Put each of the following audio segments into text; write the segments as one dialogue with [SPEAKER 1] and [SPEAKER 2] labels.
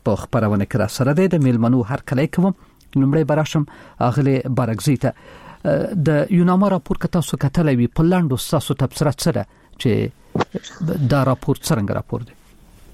[SPEAKER 1] په خبرونه کې را سره د میلمنو هر کله کوم لمړی براشم اغلی برګزی ته د یوناما راپور کته تاسو کتلې وی په لاندو تاسو تبصره سره چې دا راپور څنګه راپور دی.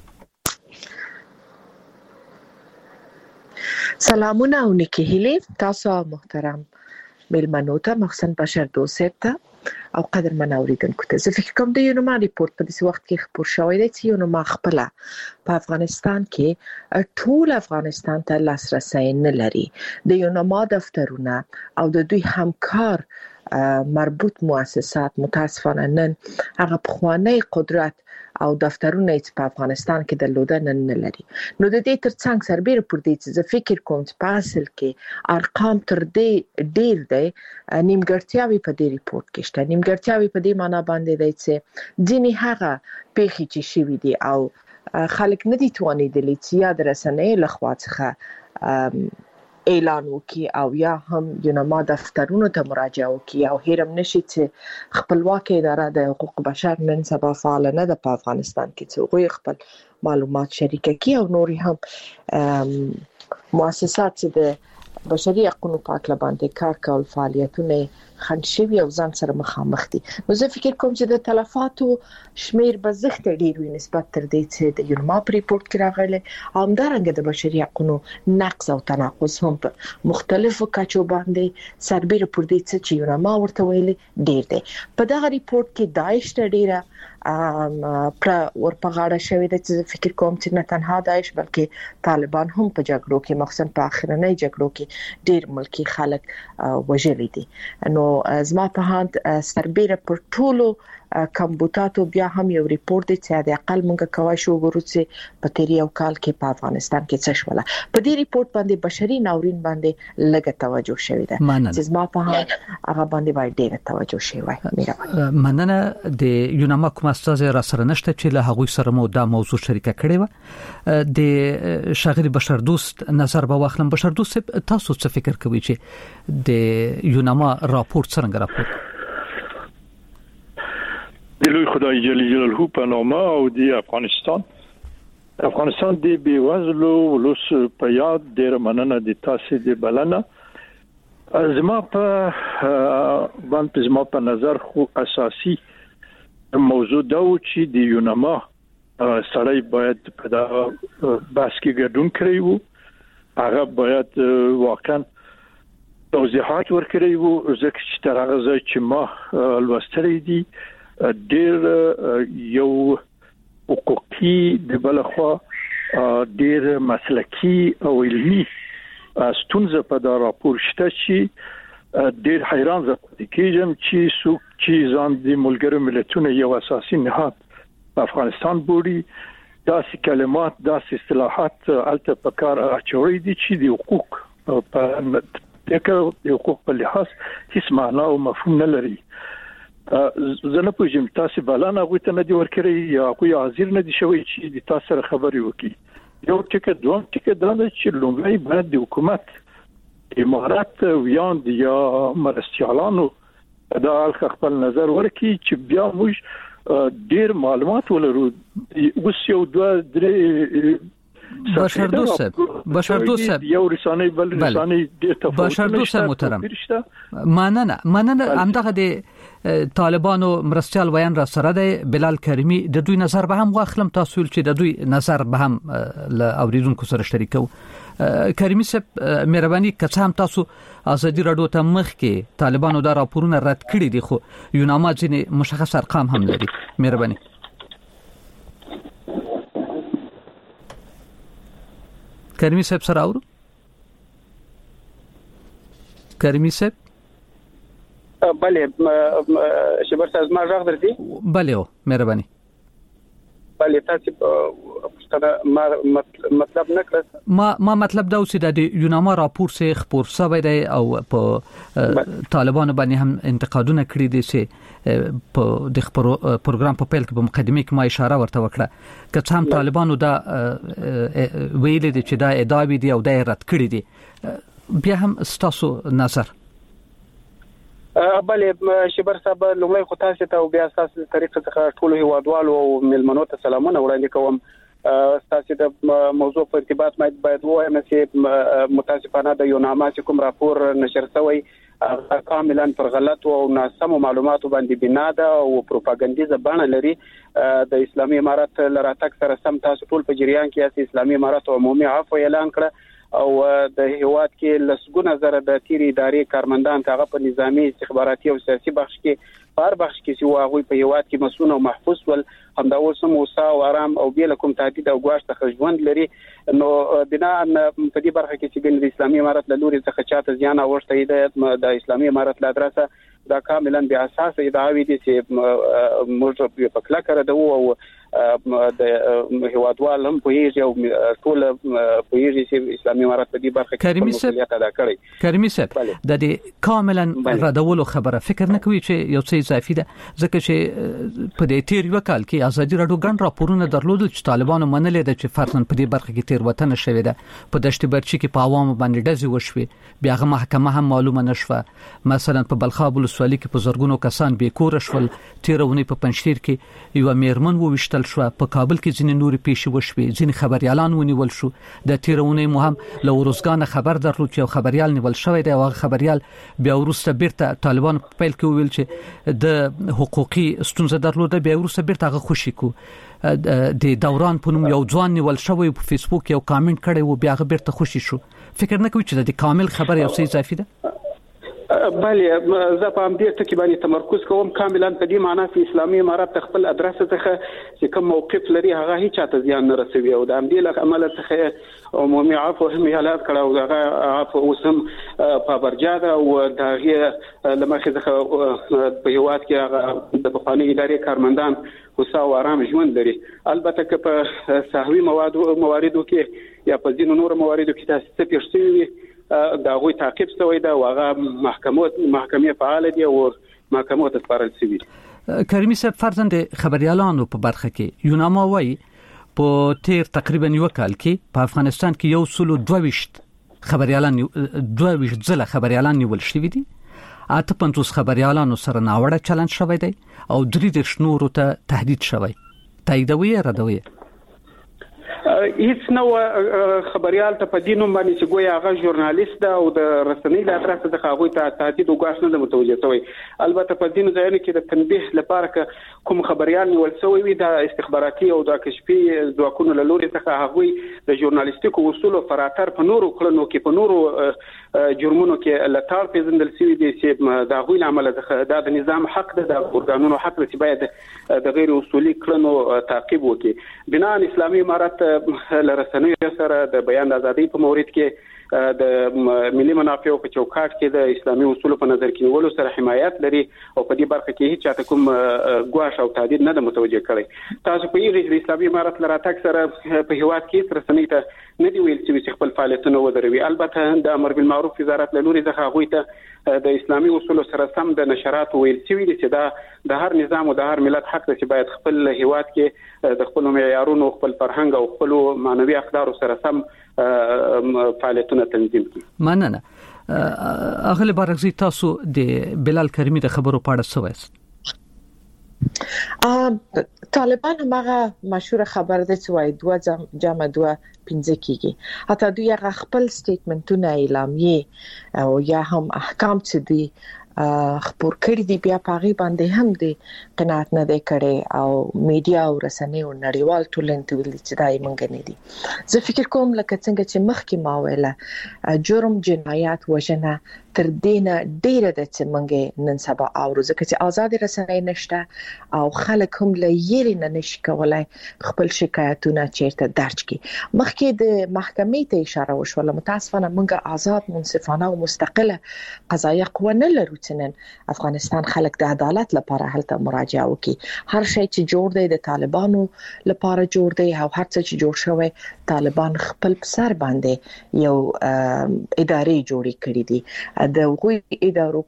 [SPEAKER 2] سلامونه او نیکی هیلی تاسو محترم میلمنو ته مخصن بشر دوست ته او قدر منوریدونکو ته. زه فکر کوم د یوناما ریپورت په دې وخت کې خبر شوی دی چې یوناما خپل په افغانستان کې ټول افغانستان ته لاسرسي نه لري. د یوناما دفترونه او د دوی همکار مربوط مؤسسات متاسفانه نن هغه پخوانی قدرت او دفترونه چې په افغانستان کې درلودل نه لري. نو د دې ترڅنګ سربېره پر دې چې زه فکر کوم چې په اصل کې ارقام تر دې ډیر دی نیمګړتیاوي په دې ریپورت کې شته. نیمګړتیاوي په دې معنی باندې دی چې ځینې هغه پیښې چې شوي دي او خلک نه دي توانیدلی چې یا د رسنیو لخوا څخه اعلان وکي او یا هم یوناما دفترونو ته مراجعه وکي او هیرم نشي چې خپلواک اداره د حقوق بشر نن سبا فعال نه ده په افغانستان کې چې هغوی خپل معلومات شریکه کړي او نور هم مؤسسات چې د بشري حقوقو په اړه باندې کار کول فعالیتونه خنشوي او ځان سره مخامخ دي. نو زه فکر کوم چې د تلفاتو شمیر به زښت ډیر وي نسبت تر دې چې د یوناما ریپورت کې راغلي او همدارنګه د بشري حقوقو نقض او تناقض هم په مختلفو کچو باندې سربېره پر دې چې یوناما ورته ویلي ډیر دی. په دغه ریپورت کې داعش ډیره پر ورپغاړه شوې ده چې فکر کوم چې نه تنها داعش بلکې طالبان هم په جګړو کې مخصوصا په اخرنۍ جګړو کې ډیر ملکی خلک وژلي دي. نو زما په هاند سربېره پر ټولو کمبوتاتو بیا هم یو ریپورت دی چې د اقل مونږ کوي شو ګورو چې په تیری او کال کې په افغانستان کې څه شول. په دې ریپورت باندې بشري ناورین باندې لږه توجه شوې ده چې زما په هاند هغه باندې وای ډیره توجه شوې.
[SPEAKER 1] مننه د یوناما کوم استاد را سره نشته چې له هغوی سره مو دا موضوع شریکه کړې و. د شاغلی بشر دوست نظر به واخلم. بشر دوست تاسو څه فکر کوئ چې د یوناما راپور څنګه راپور
[SPEAKER 3] د لوی خدای جل جلاله په نامه او د افغانستان د بیوزلو ولوس په یاد ډیر مننه د تاسو د بلنه. زما په نظر خو اساسي موضوع دا و چې د یوناما سړی باید په دا بحث کې ګډون کړی وو. هغه باید واقعا توضیحات ورکړي وو ځکه چې تر هغه ځای چې ما لوستلې دي ډېر یو حقوقي د بلخوا ډېر مسلکي او علمي ستونزه په دا راپور شته چې ډېر حیران زه کېږم چې څوک چې ځان د ملګرو ملتونو یو اساسي نهاد په افغانستان بوري داسې کلمات داسې اصطلاحات الته په کار اچوي دي چې د حقوق په حقوق په لحاظ هیڅ معنا او مفهوم نه لري. زه نه پوهیږم تاسو بلانه غوته نه دی ورکړی یا کوی حاضر نه دی شوی چې د تاسو سره خبرې وکړي. یو ټکه دوم ټکه دا چې لومړی باید د حکومت امارات ویاند یا مرستيالانو دا خپل نظر ورکړي چې بیا موږ ډیر معلومات ولرو. اوس یو دوه درې
[SPEAKER 1] بشر دوست
[SPEAKER 3] یو رسانه بل رسانه ډیر تفاوت
[SPEAKER 1] بشر دوست محترم مننه همدغه د طالبانو مرستيال ویان را سره د بلال کریمی د دوی نظر به هم واخلم. تاسو چې د دوی نظر به هم ل اوریدونکو سره شریکو. کریمی صاحب مهرباني کڅ هم تاسو ازادي رادیو ته مخ کې طالبانو دا راپورونه رد کړی دي خو یوناما ځینې مشخص ارقام هم لري. مهرباني کریمی صاحب سره اورو. کریمی صاحب
[SPEAKER 4] بله شبر صاحب ما راغ درتي
[SPEAKER 1] بله مهرباني
[SPEAKER 4] بله تاسو مطلب نه کړ
[SPEAKER 1] ما مطلب دا اوسې د یوناما راپور سه خبر سوی دی او په طالبانو باندې هم انتقادونه کړی دي چې په د پروګرام په پیل کې په مقدمه کې ما اشاره ورته وکړه که څه هم طالبانو دا ویل دي چې دا ادعاوې دي او دا رد کړی دي. بیا هم ستاسو نظر؟
[SPEAKER 4] بله شبر صاحب لومړی خو تاسو ته او بیا تاسو طریقه څخه ټول هیوادوالو او ملمنو ته سلامونه وړاندې کوم. تاسو د موضوع په ارتباط باید وایم چې متاسفانه د یو نامه کوم راپور نشر شوی کاملا پر غلط او ناسم معلوماتو باندې بنا ده او پروپاګاندا بڼه لري د اسلامي امارات لراتک سره سم تاسو ټول په جریان کې اسلامي امارات عمومي عفو اعلان کړ او د هیواد کې لسګونه زره د تیری ادارې کارمندان هغه په نظامی استخباراتي او سیاسي بخش کې په بخش کې چې واغوي په هیواد کې مسؤل او محفوظ ول همدا اوس موسی او آرام او بیل کوم تهدید او ګواښ ته ژوند لري نو بنا په دې برخه کې چې د اسلامي امارات له لوري څخه چاته زیان اوښته هدایت د اسلامي امارات له ادرسه دا کاملا بیا اساس ادعاوی دي چې موږ په کله کړه دو او د هیوادوال هم په یوه او ټول په یوه چې اسلامي امارات په دې برخه کې مسؤلیت ادا کړی
[SPEAKER 1] کریمي صاحب د دې کاملا ردولو خبره فکر نه کوي چې یو څه اضافي ده ځکه چې په دې تیر وکال کې ازادي راډیو ګڼ راپورونه درلودل چې طالبانو منلې ده چې فرضاً په دې برخه کې تیر وطن شوی ده په دشت برچی کې په عوامو باندې ډزې وشوي بیا هغه محکمه هم معلومه نشوه مثلا په بلخاب ولسوالۍ کې په زرګونو کسان بې کور شول تیرونی په پنځشیر کې یو میرمن ووشتل شو په کابل کې ځینې نوري پیښې وشوي ځینې خبريالان ونیول شو د تیرونی مهم له ورزګان خبر درلود چې خبريال نیول شوی دی او خبريال بیا ورسته بیرته طالبان په پیل کې ویل چې د حقوقي ستونزه درلوده بیا ورسته بیرته غو خوشي کو د دوران په نوم یو ځوان نیول شوی په فیسبوک یو کامنټ کړی و بیا بیرته خوشي شو فکر نه کوي چې د کامل خبر یو څه اضافي ده
[SPEAKER 4] بله زه په همدې ټکي باندې تمرکز کوم کاملا په دې معنی چې اسلامي امارات خپل ادرس څخه چې کوم موقف لري هغه هیڅ چاته زیان نه رسوي او د همدې له امله څخه عمومي عفو هم اعلان کړ او هغه عفو اوسم په برجاده او دغه لمخې څخه په هیواد کې هغه د بخاني ادارې کارمندان وسا او آرام ژوند لري البته که په ساحوي مواردو کې یا په ځینو نور مواردو کې تاسو څه پیښ دا غوي تعقیب شوی دا واغه محکمه فعال دي او محکمه ته سپارل شوی
[SPEAKER 1] کریمي صاحب فرزند خبريالانو په برخه کې یوناما وای په تیر تقریبا یو کال کې په افغانستان کې یو سلو 22 خبريالان 22 ځله خبريالان نیول شوی دي اته 50 خبريالانو سره ناوړه چلند شوی دی او 3 نورو ته تهدید شوی تاییدوي ردوي
[SPEAKER 4] هیڅ نو خبريال ته په دینوم باندې چې ګویا هغه ژورنالیست ده او د رسنۍ له اطراف څخه هغه ته تهدید او ګواښ نه متوجه شوی البته په دینو ځایونو کې د تنبیه لپاره کوم خبريال نیول شوی وي د استخباراتي او د کشفي ځواکونو له لوري څخه هغه د ژورنالیستیکو اصولو فراتر په نورو کړنو کې په نورو جرمونو کې لټار پیژندل شوی دي چې د غوی عمل د نظام حق ده د اورګانونو حق ده چې باید د غیر اصولي کړنو تعقیب وکړي بنا اسلامي امارات لرسنوي سره د بیان آزادۍ په مورید کې د ملي منافعو په چوکاټ کې د اسلامي اصولو په نظر کې نیولو سره حمایت لري او په دې برخه کې هیڅ چاته کوم ګواښ او تهدید نه متوجه کړي تاسو په یوه د اسلامي امارات لراتک سره په هیواد کې رسنۍ ته نه دی ویل چې خپل فعالیتونه ودروي البته د امر بالمعروف وزارت له لوري څخه غوي ته د اسلامي اصولو سره سم د نشرات ویل چې دي چې دا د هر نظام او د هر ملت حق دی چې باید خپل هیواد کې د خپل معیارونو خپل فرهنګ او خپل معنوي اقدار سره سم فعالیتونه تنظیم کړي
[SPEAKER 1] مننه اغلی بارغزي تاسو د بلال کریمی د خبرو پاړه سويست
[SPEAKER 2] طالبان هغه مشهور خبر ده چې وای 2 جمع 2 15 کیږي حتی دوی هغه خپل سټیټمنټونه اعلامیه او یا هم احکام چې دي خبر کړی دی بیا پاغي باندې هم دی قناعت نه دی کړي او میډیا او رسنۍ او نړیوال ټولنې ویل چې دای مونږ نه دي زه فکر کوم لکه څنګه چې مخکې ما ویله جرم جنایات وژنه تر دینه ډیره د چې مونږ نن سبا اورو ځکه چې آزاد رسنۍ نشته او خلک هم لېری نه نشي کولای خپل شکایتونه چیرته درج کړي مخکې د محکمې ته اشاره وشوله متاسفانه مونږ آزاد منصفانه او مستقله قضایي قوه نه لرو نن افغانستان خلک د عدالت لپاره هلته مراجعه وکي هر شی چې جوړ دی د طالبانو لپاره جوړ دی او هر څه چې جوړ شوی طالبان خپل سر باندې یو ادارې جوړې کړې دي د غوي ادارو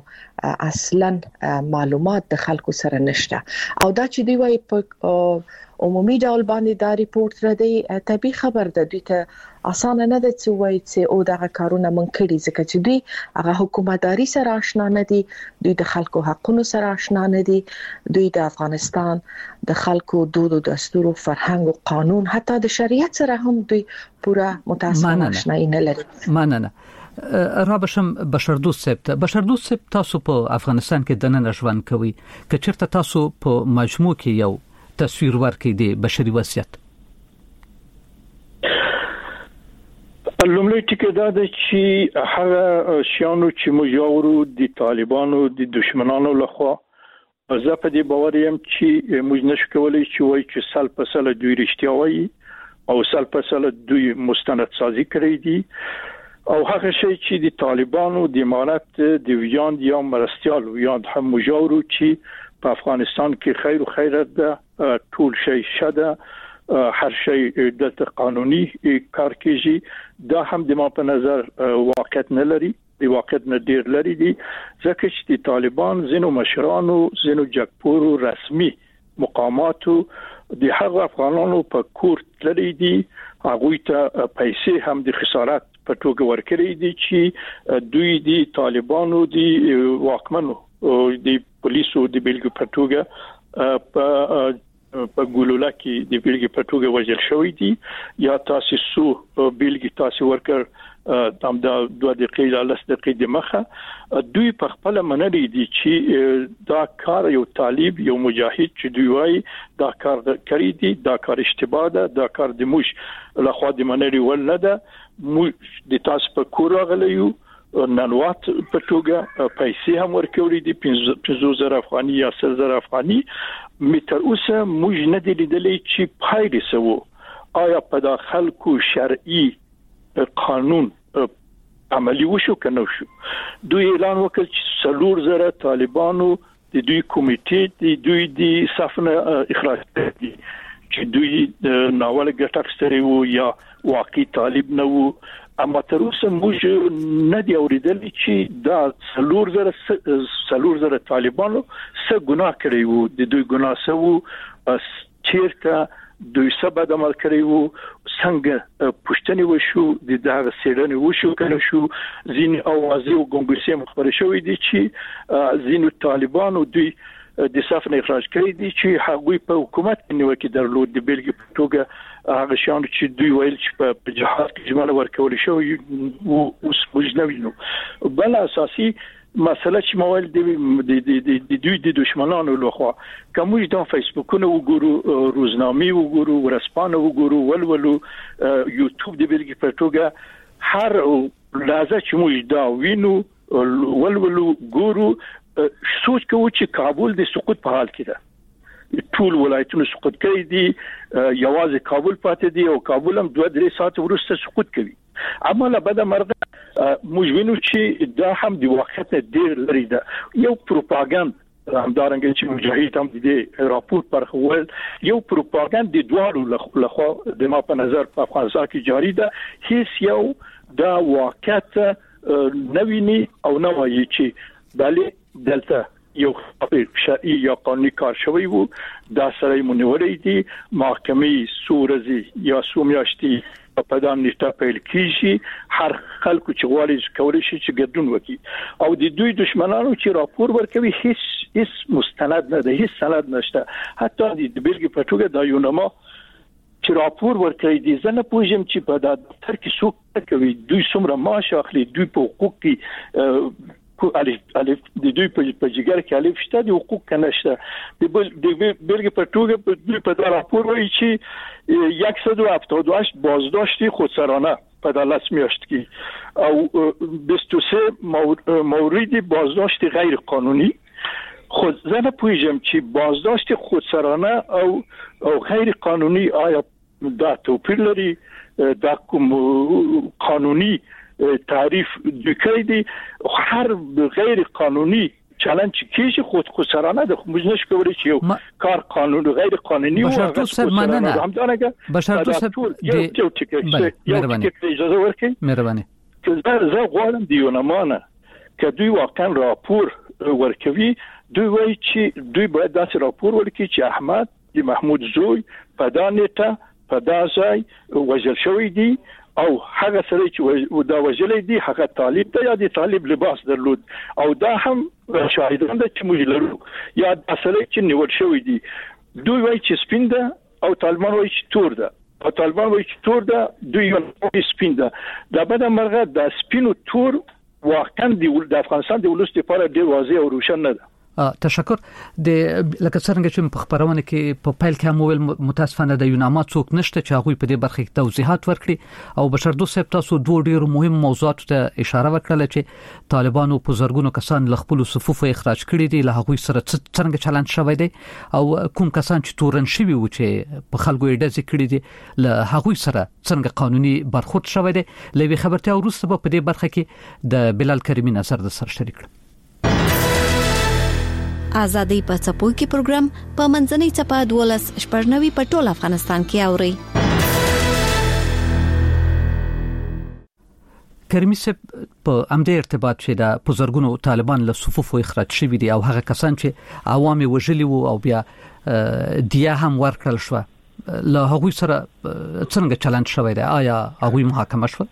[SPEAKER 2] کړنو اصلا معلومات د خلکو سره نشته او دا چې دی وايي په عمومي ډول باندې دا ریپورت را دی طبي خبر ده دوی ته اسانه نه ده چې وایي چې او دا کارونه من کړی ځکه چې دوی هغه حکومتداري سره آشنا نه دي دوی د خلکو حقوقو سره آشنا نه دي دوی د افغانستان د خلکو دود او دستور او فرهنګ او قانون حتی د شریعت سره هم دوی پورا متاسفانه آشنا نه لري.
[SPEAKER 1] مننه. رابشم بشردوست صاحب تاسو په افغانستان کې دننه ژوند کوي که چیرته تاسو په مجموع کې یو تصویر ورکړئ د بشري وضعیت.
[SPEAKER 3] لومړی ټکی دا ده چې هغه شیانو چې مجاورو د طالبانو د دشمنانو لخوا زه په دې باور یم چې موږ نشو کولای چې وایي چې سل په سل دوی رښتیا وایي او سل په سل دوی مستند سازي کړی دي او هغه شی چې د طالبانو د امارت د ویاند یا مرستيال ویاند هم مجاورو چې په افغانستان کې خیر او خیرت ده ټول شی شته هر شی د قانوني کار کیږي دا هم د ما په نظر واقعیت نه لري د واقعیت نه ډیر لري دي ځکه چې د طالبان زینو مشرانو زینو جګپورو رسمي مقاماتو د هغه افغانانو په کور تللی دي هغه ته پیسې هم د خسارت په توګه ورکړي دي چې دوی د طالبانو د واکمنو د پولیسو د بیلګې په توګه په ګولولا کې د بیلګې په توګه وژل شوی دي یا تاسو بیلګې تاسو ورکړ تام دا 2 دقیقې لا 10 دقیقې د مخه دوی په خپل منلي دي چې دا کار یو طالب یو مجاهد چې دوی وايي دا کار کړی دي دا کار اشتباه ده دا کار د موږ لخوا د منلي ول نه ده موږ د تاسو په کور غلیو ننوات په توګه پیسې هم ورکوي دي 50,000 افغاني یا 10,000 افغاني متر اوسه موږ نه دي لیدلې چې پایله سوو آیا په داخل کو شرعي قانون عملی وشو کنه شو دوی اعلان وکړ چې 4,000 طالبانو د دوی کمیټې د دوی د صفنه اخراج کړي چې دوی ناول ګټه ستري وو یا واقعي طالب نه وو اما تر اوسه موږ نه دی اوریدلې چې دا 4,000 طالبانو څه ګناه کړی وو د دوی ګناه څه وو چیرته دوی سبا د عمل کړی وو څنګه پښتني وشو د دغه سیرنی وشو کنه شو زین اوازې او ګونګسي مخبر شوې دي چې زین طالبانو دوی د صفنه اخراج کړی دي چې هغوی په حکومت کې نیوکه درلود د بیلګې په توګه هغه شان چې دوی ویل چې په جهاد کې جمله ورکول شوی او اوس موږ نه وینو بل اساسي مسله چې موال د دوی د دشمنانو لخوا کوم د فیسبوکونو وګورو روزنامې وګورو ورسپانه وګورو ولولو یوټیوب د بیلګې په توګه هر لحظه چې موږ دا وینو ولولو ګورو سوچ کوو چې کابل د سقوط په حال کې ده ټول ولایتونه سقوط کوي دي یوازې کابل پاتې دي او کابل هم 2-3 ساعت وروسته سقوط کوي اما له بده مرغه موږ وینو چې دا هم د واقعیت ډیر لري ده یو پروپاګاندا همدارنګه چې مجاهد هم د راپور پر خول یو پروپاګاندا د دوه لخوا د ما په نظر په افغانستان کې جاری ده هیڅ یو دا واقعیت نویني او نوایي چې بله دلته یو شرعي یا قانوني کار شوی وو دا سره مونږ دي محکمې سورزي یا سومیاشتي په دام نشته پیل کیږي هر خلکو چې غواړي کولای شي چې ګډون وکړي او د دوی دشمنانو چې راپور ورکوي هیڅ مستند نه ده هیڅ سند نشته حتی د بیلګې په توګه د یونما چې راپور ورکړي دي زنه پوجم چې په دفتر کې څوک کوي دوی څومره معاش اخلي دوی په حقوق کې الف د دوی په جګر کې الف شته د حقوق کنهشته د بیلګې په توګه په راپور وایي چې 178 بازداشتی خودسرانه په 10 میاشت کې او 23 مورد بازداشت غیر قانونی خود زنه پویجم چې بازداشت خودسرانه او غیر قانونی آیا دا توپیر لري دا کوم قانونی تعریف دکې دي هر غیر قانوني چالش کیږي خودسرانه د موږ کولای چې یو کار قانوني غیر قانوني او
[SPEAKER 1] همدارنګه بشرطو سب
[SPEAKER 3] مهرباني اجازه ورکړئ
[SPEAKER 1] مهرباني
[SPEAKER 3] زه غواړم د یونمانه چې دوی واقعا راپور ورکوي دوی وایي چې دوی باید داسې راپور ورکړي چې احمد د محمود زوی په دانته په داسای وجل شوی دی او هغه سره چې دا وجلې دي هغه طالب ته یا د طالب لباس درلود او دا هم شاهدان ده چې موږ لرو یا اصله چې نیول شوی دي دوی وایي چې سپین ده او طالبان وایي چې تور ده او طالبان وایي چې تور ده دوی وایي سپین ده دا به مرغه د سپین او تور واقعا د افغانستان د ولست لپاره ډیر واضح او روشن نه ده.
[SPEAKER 1] تشکر. د لکه څنګه چې په خبرونه کې په پیل کې مو متاسفانه د یوناما څوک نشته چې هغه په دې برخه کې توضیحات ورکړي او بشردوست صاحب تاسو دوه ډیر مهم موضوعات ته اشاره وکړه چې طالبانو په زرګونو کسان له خپل صفوف اخراج کړي دي له هغه سره څنګه چلند شوی دی او کوم کسان چې تورن شوی و چې په خلکو یې ډزې کړي دي له هغه سره څنګه قانوني برخورد شوی دی. لوي خبرته وروسته په دې برخه کې د بلال کریمی نظر د سره شریک کړ.
[SPEAKER 5] آزادۍ په څپو کې پروګرام په منځنۍ چپه 12 په ټول افغانستان کې اوري.
[SPEAKER 1] کریمی صاحب په امده ارتباط چې د بزرګونو طالبان له صفوف اخراج شوی دي او هغه کسان چې عوامي وژلي وو او بیا دیا هم ورکړل شو له هغه سره څنګه چلند شوی دی؟ آیا هغه محاکمه شو؟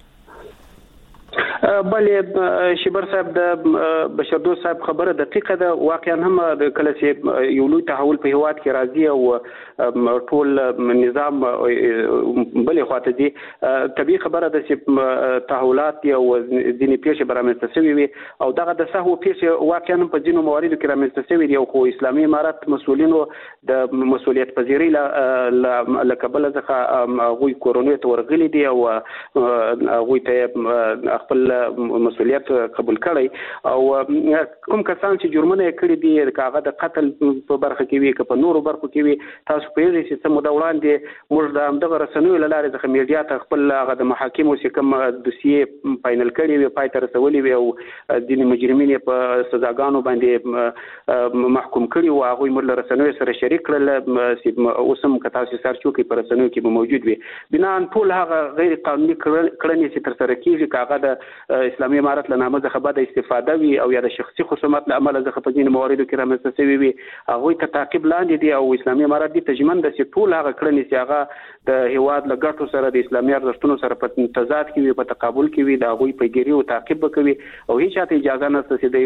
[SPEAKER 4] بلې شبر صاحب د بشردوست صاحب خبره دقیقه ده. واقعا هم د کله چې یو لوی تحول په هیواد کې راځي او ټول نظام بلې خواته دي طبيعي خبره ده چې تحولات او ځینې پیښې برامنځته شوي وي او دغه د سهو پیښې واقعا په ځینو مواردو کې رامنځته شوي دي او خو اسلامي امارت مسؤلینو د مسؤلیت پذیری له کبله ځخه غوي کورونو ته ورغلي دي او غوي ته خپل مسؤلیت قبول کړي او کوم کسان چې جرمونه کړي دي کاغه د قتل په برخه کې وي که په نورو برخو کې وي تاسو په دې چې څه مده وړاندې موږ د همدغه رسنیو له لارې څخه میډیا ته خپل هغه د محاکمو چې کوم دوسیې فاینل کړي وي پای ته رسولي وي او ځینې مجرمین په سزاګانو باندې محکوم کړي او هغه موږ له رسنیو سره شریک کړل چې اوسم کتا چې سر چوکي پر رسنیو کې موجود وي بنا ټول هغه غیر قانوني کړنې چې تر سره کیږي کاغه د اسلامي امارت له نامه څخه بعد استفاده وي او یا د شخصي خصومت له عمله څخه په ځینو مواردو کې رامنځته شوي وي هغه ته تعقیب لاندې دي او اسلامي امارت دې تجمن د ټول هغه کړنې چې هغه د هیواد له ګټو سره د اسلامي ارزښتونو سره په تضاد کې وي په تقابل کې وي دا غوي پیګيري او تعقیب وکوي او هیڅ چاته اجازه نشته چې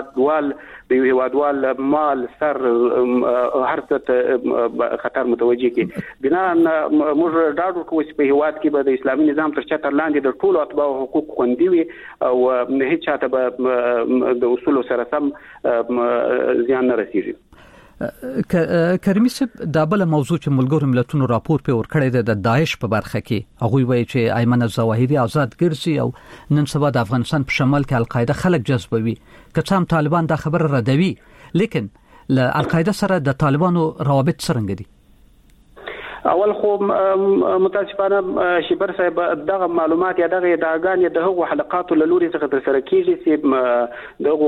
[SPEAKER 4] د یو هیوادوال مال سر هر څه خطر متوجي کی بنا موږ ډاډ ورکوو چې په هیواد کې به د اسلامي نظام تر چتر لاندې د ټولو اتباع حقوق خوندي وي او هیڅ چاته به د اصول سره سم زیان نه رسیږي.
[SPEAKER 1] کریمی صاحب دا بل موضوع چې ملګرو ملتونو راپور په ورکړی د داعش په برخه کې هغه وایي چې ایمن الظواهری آزاد ګرځي او نن سبا د افغانستان په شمال کې القاعده خلک جذبوي که څه هم طالبان دا خبره ردوي لیکن له القاعده سره د طالبانو روابط څنګه دي؟
[SPEAKER 4] اول خو متاسفانه شبر صاحب دغه معلومات یا دغه ادعاګان د هغو حلقاتو له لوري څخه تر سره کیږي چې دغه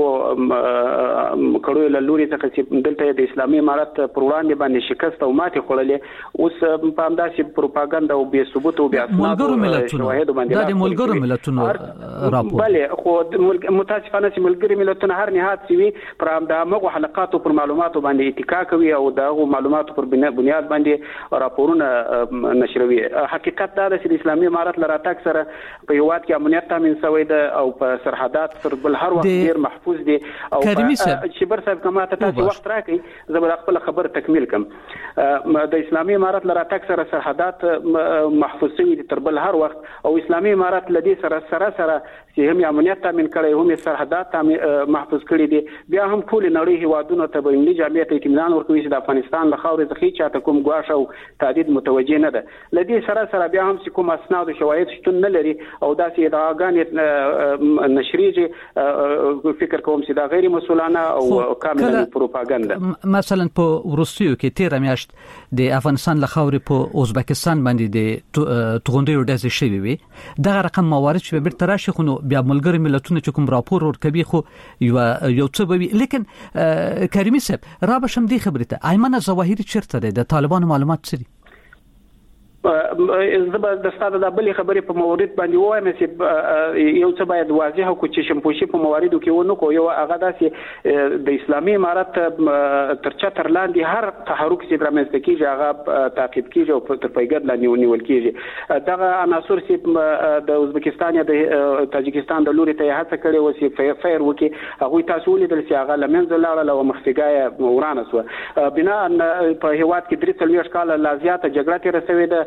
[SPEAKER 4] کړو له لوري څخه چې دلته د اسلامي امارت پر وړاندې باندې شکست او ماتې خورلې اوس په همداسې پروپاګاندا او بې ثبوت او بې اسناد شواهد باندې د
[SPEAKER 1] ملګرو ملتونو راپور
[SPEAKER 4] بله خو متاسفانه چې ملګرو ملتونو هر نهاد سوي پر همدغه حلقاتو پر معلوماتو باندې اتکا کوي او دغه معلوماتو پر بنیاد باندې راپور نشروي. حقیقت دا ده چې د اسلامي امارت لپاره تک سره په هیواد کې امنیت تامین شوی ده او په سرحدات تر بل هر وخت ډیر محفوظ دي او شبر صاحب کومه تاسو وخت راکړي زه به خپل خبر تکمیل کوم. د اسلامي امارت لپاره تک سره سرحدات محفوظ شوی دي تر بل هر وخت او اسلامي امارت لدی سره چې هم امنیت تامین کړي هم سرحدات محفوظ کړي دي بیا هم ټول نړۍ هیوادونو ته به انګلیزي جامعیت اطمینان ورکوي چې د افغانستان له خاورې څخه چاته کوم ګواښ او تهدید متوجه نه ده لدی سره بیا هم چې کوم اسناد او شواهد شتون نه لري او داسې ادعاګانې نشریږي فکر کوم چې دا غیر مسؤلانه او کاملا پروپاګاندا.
[SPEAKER 1] مثلا په روسیو کې 13 میاشت د افغانستان له خاورې په ازبکستان باندې د توغندې ډزې شوي وي دغه رقم موارد چې بیرته راشي خو بیا ملګری ملتونه چې کوم راپور ورکوي خو یو څه به وي لیکن کریمی صاحب را بشم دی خبرته ایمن الظواهری چیرته ده د طالبانو معلومات څه دي؟
[SPEAKER 4] زبر د ستاده د بلې خبرې په مورید باندې وایم چې یو څه باید واضح کو چې شمپوشي په مواردو کې ونه کو یو هغه داسې د اسلامي امارت تر چتر لاندې هر تحرک چې درمنځ کېږي هغه تعقیب کېږي او تر پیګر لاندې نیول کېږي دغه عناصر چې د ازبکستان یا د تاجکستان د لوري ته هڅه کړې و چې فیر وکي هغه تاسو ولیدل چې هغه لمنځه لاړل او مخفیګای ورانه سو بنا په هیواد کې 3 کال لا زیاته جګړه تیر شوې ده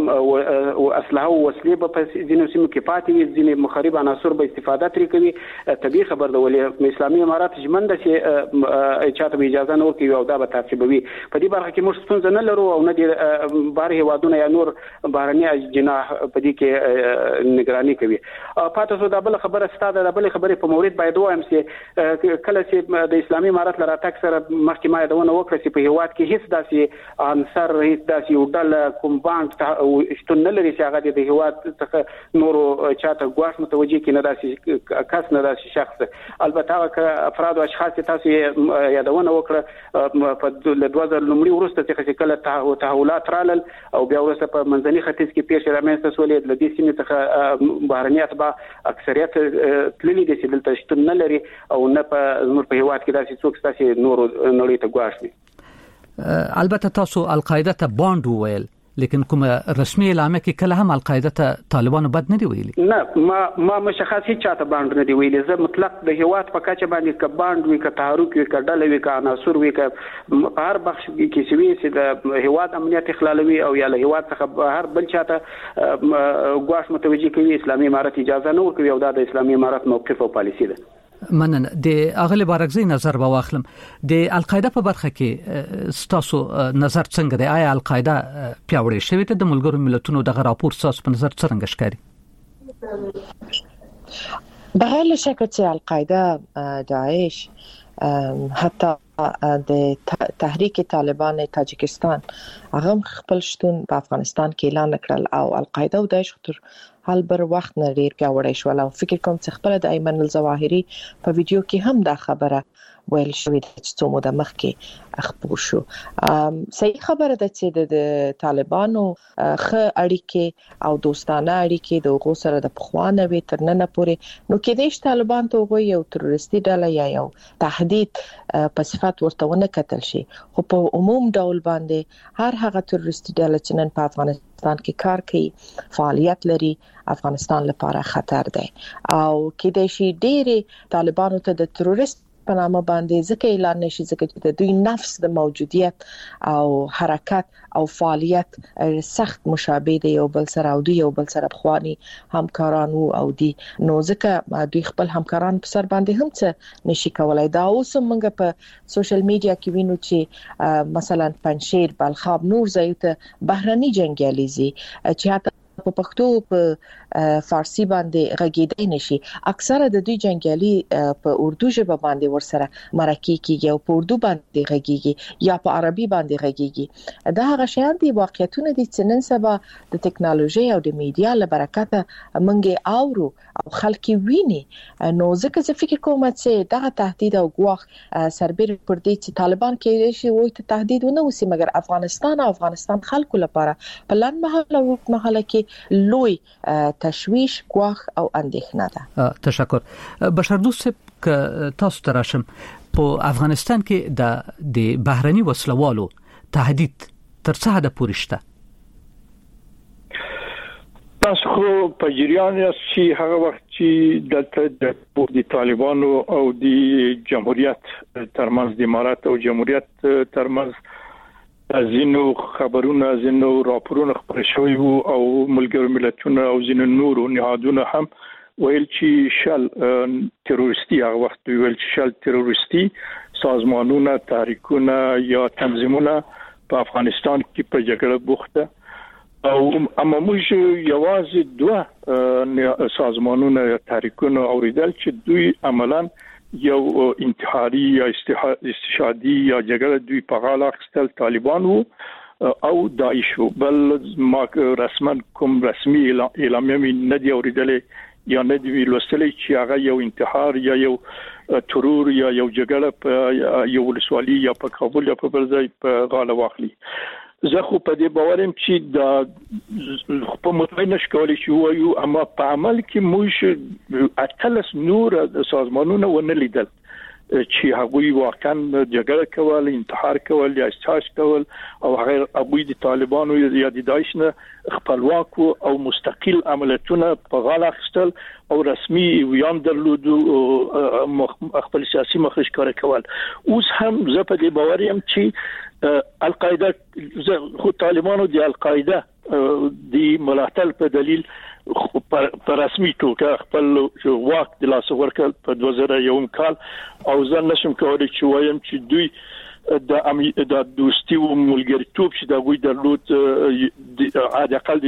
[SPEAKER 4] او اسلحه او وسلې په ځینو سیمو کې پاتې وي ځینې مخرب عناصر به استفاده ترې کوي طبيعي خبر ده ولې اسلامي امارات ژمنده چې چاته اجازه نه ورکوي او دا به تعقیبوي په دې برخه کې موږ څنګه نه لرو او نه دي بهر هیوادونه یا نور بهرني جناح په دې کې نگراني کوي پاتې سو دا بل خبره ستاده دا بل خبره په مورید باید وایم چې کله چې د اسلامي امارات لپاره اکثر مخکې ما دونه وکړه چې په هیواد کې هیڅ داسې عنصر هیڅ داسې وډل کوم بانک شتون نه لري چې هغه د هیواد څخه نورو چاته ګواښ متوجي کینه داسې کس نه داسې شخص البته هغه افراد او اشخاص تاسو یادونه وکړه په 2000 لومړی ورسته چې کله تحولات رالل او بیا ورسته په منځني ختیځ کې پیښ رامنځته شولې د دې سیمې څخه بهرني اتباع اکثریت تللي دي چې دلته شتون نه لري او نه په زموږ په هیواد کې داسې څوک ستاسو نورو نړۍ ته ګواښ دي
[SPEAKER 1] البته تاسو القاعده ته باند وویل لیکن کوم رسمي اعلان کې کله هم القاعده ته طالبانو بد نه دی ویلي
[SPEAKER 4] نه ما مشخص هیڅ چاته باند نه دی ویلي زه مطلق د هیواد په کچه باندې ک باند وی ک تحرک وی ک ډله وی ک عناصر وی ک هر بخش کې سوي چې د هیواد امنیت اخلالوي او یا له هیواد څخه هر بل چاته ګواښ متوجي کوي اسلامي امارت اجازه نه ورکوي او دا د اسلامي امارت موقف او پالیسي ده
[SPEAKER 1] مننه د اغلی بارکزی نظر به واخلم د القاعده په برخه کې ستاسو نظر څنګه دی آیا القاعده پیاوړې شوې ده د ملګرو ملتونو د راپور تاسو په نظر څنګه ښکاري
[SPEAKER 2] بغیر شک چې القاعده داعش حتی د تحریک طالبان تاجکستان هغه خپل شتون په افغانستان کې اعلان کړل او القاعده او داعش خطر حال بر وخت نه ډیر پیاوړی شو او فکر کوم چې خپل د ایمن الظواهری په ویډیو کې هم دا خبره ویل شوې چې څو موده مخکې خبر شو صحیح خبره ده چې د طالبانو خ اړیکې او دوستانه اړیکې د غو سره د پخوانه وی تر نن پورې نو کې دیش طالبان ته غو یو تروریستي ډله یا یو تهدید په صفات ورته ونه کتل شي خو په عموم ډول باندې هر هغه تروریستي ډله چې نن په افغانستان کې کار کوي فعالیت لري افغانستان لپاره خطر دی او کې د شي ډېری طالبانو ته د تروریست په نامه باندې ځکه اعلان نشي ځکه چې د دوی نفس د موجودیت او حرکت او فعالیت سخت مشابه دي یو بل سره او دوی یو بل سره بخواني همکاران او دي نو ځکه دوی خپل همکاران په سر باندې هم څه نشي کولای دا اوس موږ په سوشل میډیا کې وینو چې مثلا پنځیر بلخاب نور ځایته بهرني جنگیالیزي چې په پښتو په فارسی باندې غږیدای نشي اکثره د دوی جنگیالي په اردو ژبه باندې ورسره مرکه کیږي او په اردو باندې غږیږي یا په عربي باندې غږیږي دا هغه شیان دي واقعیتونه دي چې نن سبا د ټکنالوژي او د میډیا له برکته منګي اورو او خلک ویني نو ځکه چې فکر کوم چې دا تهدید او ګواښ سربېر پر دې چې طالبان کې شي وایي ته تهدید ونه وسی مګر افغانستان خلکو لپاره په لن محل او محل کې لوی تشویش ګواښ او اندېښنه ده
[SPEAKER 1] تشکر بشردوست صاحب تاسو تراشم په افغانستان کې د بهرني وسلوالو تهدید تر څه حد پورې شته
[SPEAKER 3] تاسو خو په جریان یاست هغه وخت چې د طالبانو او د جمهوریت ترمنځ د امارات او جمهوریت ترمنځ زینو خبرونه زینو راپورونه خبر شوي او ملګرو ملتونو او زینو نورو نهادونه هم ویل چې شل تروریستي هغه وخت ویل چې شل تروریستي سازمانونه تحریکونه یا تنظیمونه په افغانستان کې په جګړه بوخته او اما موږ یوازې دوه سازمانونه یا تحریکونه اوریدل چې دوی عملاً یو انتحاري یا استشهادي یا جګړه دوی په غاړه اخیستل طالبان وو او داعش وو بل ما رسما کوم رسمي اعلامیه نه دی اوریدلې یا نه دی لوستلې چې هغه یو انتحار یا یو ترور یا یو جګړه په یو ولسوالي یا په کابل یا په بل ځای په غاړه واخلي زه خو په دې باورم چې دا په مطمئن شکولې چې وایو اما په عمل کې موږ اتلس نور سازمانونه ونه لیدل چې هغوی واقعا جګړه کول انتحار کول یا احتجاج کول او هغوی د طالبانو یا د داعش نه خپلواک او مستقل عملیاتونه په غاړه اخیستل او رسمي ویان درلودو خپل سیاسي مخرج کار کول. اوس هم زه په دې باور یم چې القاعده خو طالبانو د القاعده د ملاتړ په دلیل په رسمي توګه خپل واک د لاس ورکړ په 2001 کال او ځان نشم کولای چې وایم چې دوی د دوستي او ملګرتوب چې دا وی درلود عادي اقل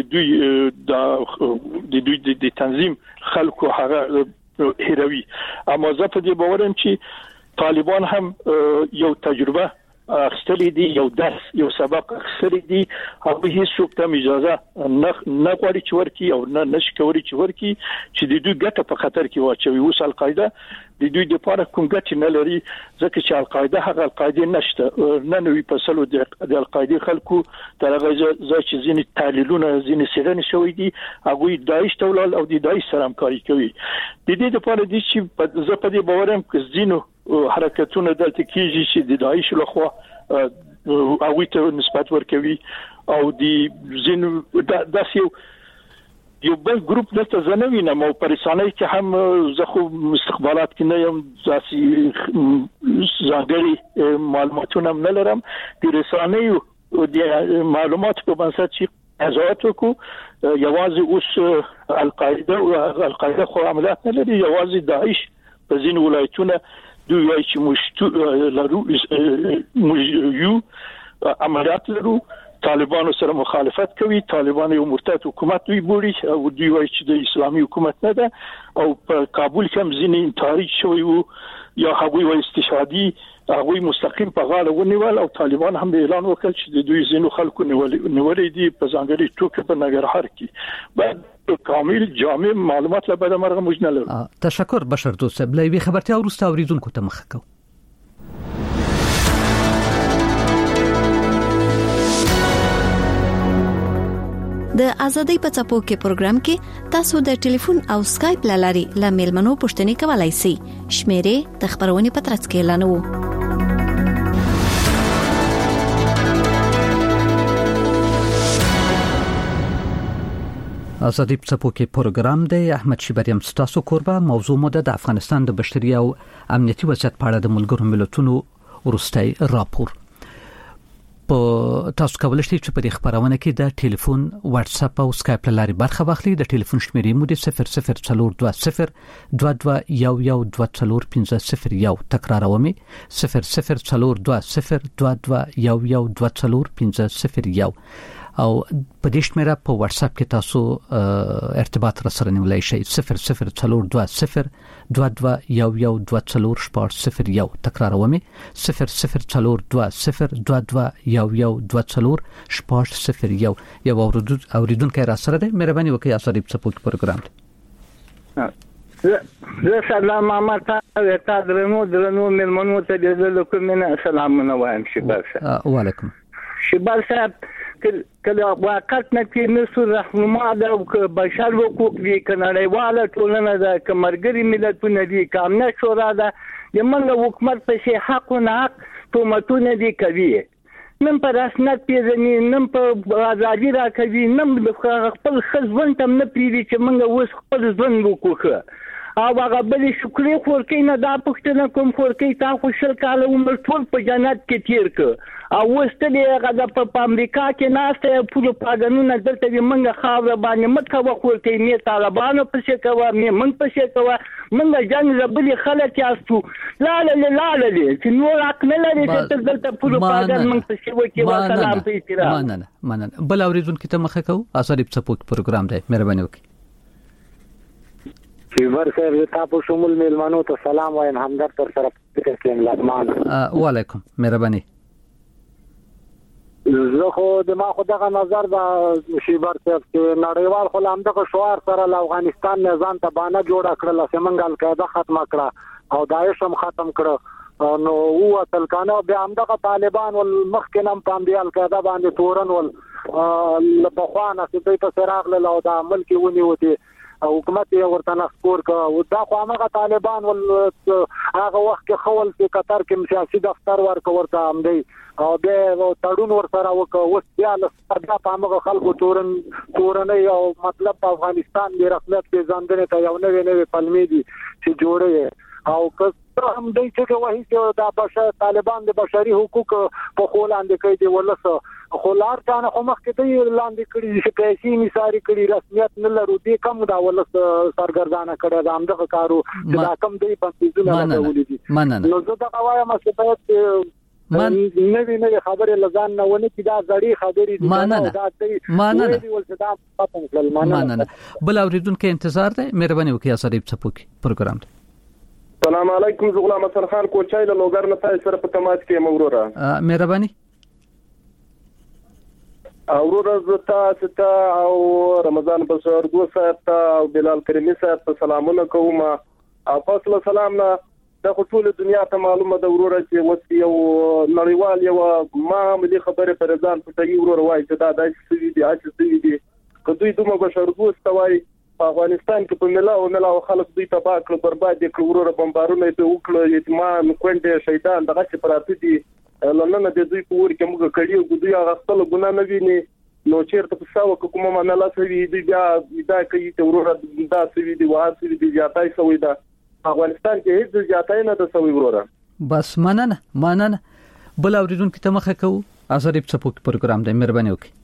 [SPEAKER 3] د دوی د تنظیم خلکو هغه هیروي. اما زه په دې باورم چې طالبان هم یو تجربه اخستلی دي یو درس یو سبق اخستلی دي هغه هیڅ څوک ته اجازه نه غواړي چې ورکی او نه نشکوري چې ورکی چې د دوی ګټه په خطر کې واچوي. اوس القاعده د دوی د لپاره کوم ګټه نه لري ځکه چې القاعده هغه القاعده نشته نه نوې په سلو د القاعده خلکو ترغه چې ځینې تحلیلونه ځینې سیرنه شوې دي هغه داعش تولال او د داعش سره همکاري کوي. د دې لپاره د چې زه په دې باورم چې ځینو حرکتونه دلته کیږي چې د داعش لخوا هغه ته نسبت ورکوي او د زینو داسې یو بل ګروپ دلته زنوي نه مو پریشانای چې هم زه خو مستقبلات کې نه یم داسې ځانګړي معلوماتونه نه لرم. د رسانه‌یو د معلوماتو په بنسټ چې قضاوت وکړو یوازې اوس القاعده خو عملیات نه لري یوازې داعش په ځینو ولایتونو دوی وايي چې یو عملیات لرو طالبانو سره مخالفت کوي. طالبان یو مرتد حکومت دوی بوري او دوی وايي چې د اسلامي حکومت نه ده او په کابل کې هم ځینې انتحاري شوی وو یا هغوی و استشهادي هغوی مستقیم په غاړه ونیول او طالبان هم اعلان وکړ چې د دوی ځینو خلکو نیولې دي په ځانګړي ټوکې په نګرهار کې بعد کامل جامع معلومات له بده مرغه موږ نه لرو.
[SPEAKER 1] تشکر بشر دوست بلوي خبرتیا ورسته اوریدونکو ته مخ کو.
[SPEAKER 5] د ازادۍ په چاپو کې پروګرام کې تاسو د ټلیفون او سکایپ لاري له میلمنو پوښتنې کولای شئ. شمیرې د خبرونې په ترڅ کې اعلانوو.
[SPEAKER 1] ازادۍ په چاپو کې پروګرام دی. احمد شیبریم ستاسو کوربه. موضوع مو د افغانستان د بشري او امنیتي وضعیت په اړه د ملګرو ملتونو وروستي راپور. په تاسو کولای شئ چې په دې خبرونه کې د ټلیفون واتس اپ او سکایپ لاري برخه واخلئ. د ټلیفون شمیرې مو د 0042 22 تکراروم 0042 او په دې شمیره په واتس اپ کې تاسو ارتباط سره نیولای شئ 0042 22 تکراروم 0042 یو اوریدونکو را سره دی. مهرباني وکړئ ازادۍ په سپوږ پروګرام
[SPEAKER 6] زه سلام محمد تا درنو ملمنو ته د کومه سلامونه وایم. شباب صاحب
[SPEAKER 1] وعلیکم.
[SPEAKER 6] شباب صاحب کله وقت نه کې نسو رحمه د بشر حقوق دي کنړیواله ټولنه د کمرګری ملتونه دي کامنه شورا ده یمنګ حکومت په شي حق او حق تومتونه دي کوي نن پر اسناد پیژنې نن په ازادي را کوي نن خپل خزون تم نه پیری چې منګه وس خپل ځن وکړه او هغه بل شکرې خورکې نه دا پښتنه کوم خورکې تا خوشل کاله عمر ټول په جنت کې تیر ک او وستلې هغه د په امریکا کې ناشته پوره پاګنونه دلته منګه خاور باندې مکه خورکې می طالبانو په څه کوه می من په څه کوه منګه جنگ زبلي خلک یاستو لا چې نور حق نه لري چې دلته پوره پاګن من په څه وکي سلام په احترام
[SPEAKER 1] مننه بل اوریدونکو ته مخه کو ازادۍ په سپورت پروګرام دی. مهرباني وکړئ.
[SPEAKER 7] شیبر صاحب تاسو شمول میلمانو ته سلام وایم همدرد تر سره تسلیم لازمان.
[SPEAKER 1] وعلیکم. مهرباني.
[SPEAKER 7] زه خو دغه نظر د شیبر صاحب چې نړیوال خو همدغه شعار سره افغانستان نه ځان ته باندې جوړ کړل چې منګل قاعده ختم کړه او داعش هم ختم کړه نو هو تلکانه بیا همدغه طالبان ول مخکې نم پام دی القاعده باندې تورن ول لبخوانه چې دوی په سراغ له او د عمل کې ونی وتی حکومت یې ورته نسکور کا او دا خو هغه طالبان ول هغه وخت کې خول په قطر کې سیاسي دفتر ورته امدي او به تړون ورسره وکړ اوس بیا له صدا په هغه خلکو تورنه او مطلب په افغانستان د رسمیت په ځانګړي ته یو نوې پلمې دي چې جوړه او که هم دوی چې وایي چې دا بشر طالبان د بشري حقوق په خول اندې کوي دی ولسه خلار ځان خو مخکې دی لاندې کړي چې پیسې نثاري کړي رسمیت نه لرو دي کم دا ولسه سرګردانه کړي دا همدغه کارو چې دا کم دی بنځونه ولې دي نو زه دا وایم چې باید نوې خبرې لزان نه ونه چې دا زړې خبرې دي
[SPEAKER 1] مننه بل اوریدونکو انتظار دی مهرباني وکړئ اسریب څپوکی پروګرام دی
[SPEAKER 8] السلام علیکم زه غلام حسن خان کوچای له لوګر نه تاسو سره په تماس کې مغروره
[SPEAKER 1] مهرباني
[SPEAKER 8] اورور زتا ستا او رمضان بشر دو صاحب او بلال کریمی صاحب ته سلامونه کوم او فاصله سلام نه د ټول دنیا ته معلومه ده ورور چې وسی یو نړیوال یو معاملې خبره پر ځان پټي ورور وایي چې دا د سوي دي چې دي کدوې دومره بشر دو استوي په افغانستان کې په ملاو خلک دوی تباہ کړ برباد کړ ورور بمبارونه په وکړه یتیمان کونډه شهیدان دغه چې پراته دي لنن د دوی په ور کې موږ کړیو دوی هغه خپل ګنا نه ویني نو چیرته په ساو کومه مناله سوي دي دا کوي ته ورور دا سوي دي واسوي دي جاتای سوي دا افغانستان کې هیڅ جاتای نه د سوي ورور
[SPEAKER 1] بس مننه بل اوریدونکو ته مخه کو اسریب څپوکی پروګرام دی مهرباني وکړئ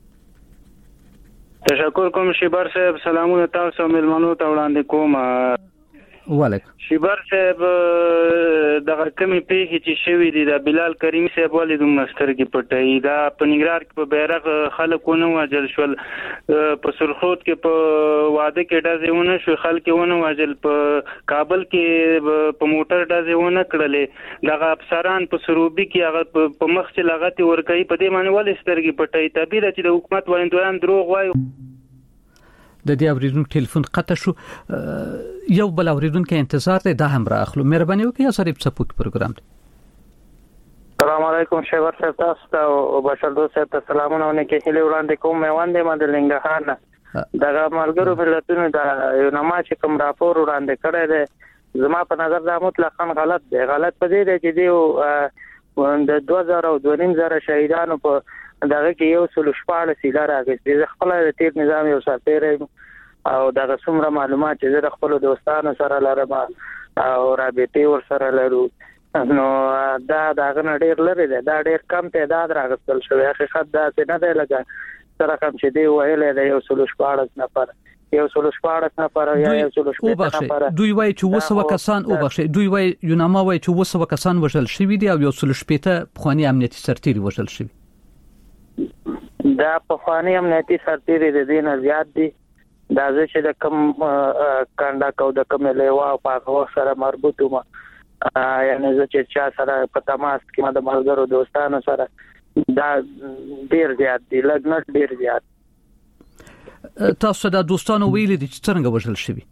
[SPEAKER 9] تشکر کوم شیبر صاحب سلامونه تاسو ملمنو ته وړاندې کوم
[SPEAKER 1] وعلیکم
[SPEAKER 9] شیبر صاحب دغه کمی پیښې چې شوې دي د بلال کریم صاحب ولې د مستر کې پټي دا په نګرار کې په بیرغ خلکونه واجل شول په سرخوت کې په واده کې ډازونه شو خلکونه واجل په کابل کې په موټر ډازونه کړلې دغه افسران په سروبي کې هغه په مخ چې لغتي ورکړي په دې معنی ولې سترګې پټي تعبیر چې د حکومت وایندویان دروغ وایي
[SPEAKER 1] د دې اوریدونکو ټلیفون قطع شو یو بل اوریدونکو انتظار دی دا هم راخلو مهرباني وکړئ اسریب څپوکی پروګرام دی
[SPEAKER 9] السلام علیکم شیبر صاحب تاسو او بشر دوست صاحب ته سلامونه ونکړي هله وړاندې کوم میوند ما د لنګهان دغه ملګرو ملتونو د یو نما چې کوم راپور وړاندې کړی دی زما په نظر دا مطلقاً غلط په دې دی چې دی د 2000 شهیدانو په دغه کې یو سل شپاله سیلار راغی د خپل تیر نظام یو ساتیر او دغه څومره معلومات چې د خپل دوستانو سره لرم او رابطه ور سره لرو نو دا دغه ډیر لري دا ډیر کم تعداد راغستل شوی حقیقت دا څه نه دی لګا سره کوم چې دی ویلې د یو سل شپاله نفر یو سل شپاله نفر یا یو سل شپاله نفر
[SPEAKER 1] دوی وایي چې وسو کسان او بخښي دوی وایي یوناما وایي چې وسو کسان وژل شوی دي او یو سل شپته خواني امنیتي سرتیري وژل شوی
[SPEAKER 9] دا په خواني امنیتي سرتیري د دین زیات دي دا چې د کم کاندا کو د کم لیوا په هغه سره مربوط ما یعنی چې چا سره په تماس کې ما د ملګرو دوستانو سره دا ډیر زیات دي لګنټ ډیر زیات
[SPEAKER 1] تاسو د دوستانو ویلي دي چې څنګه وژل شوی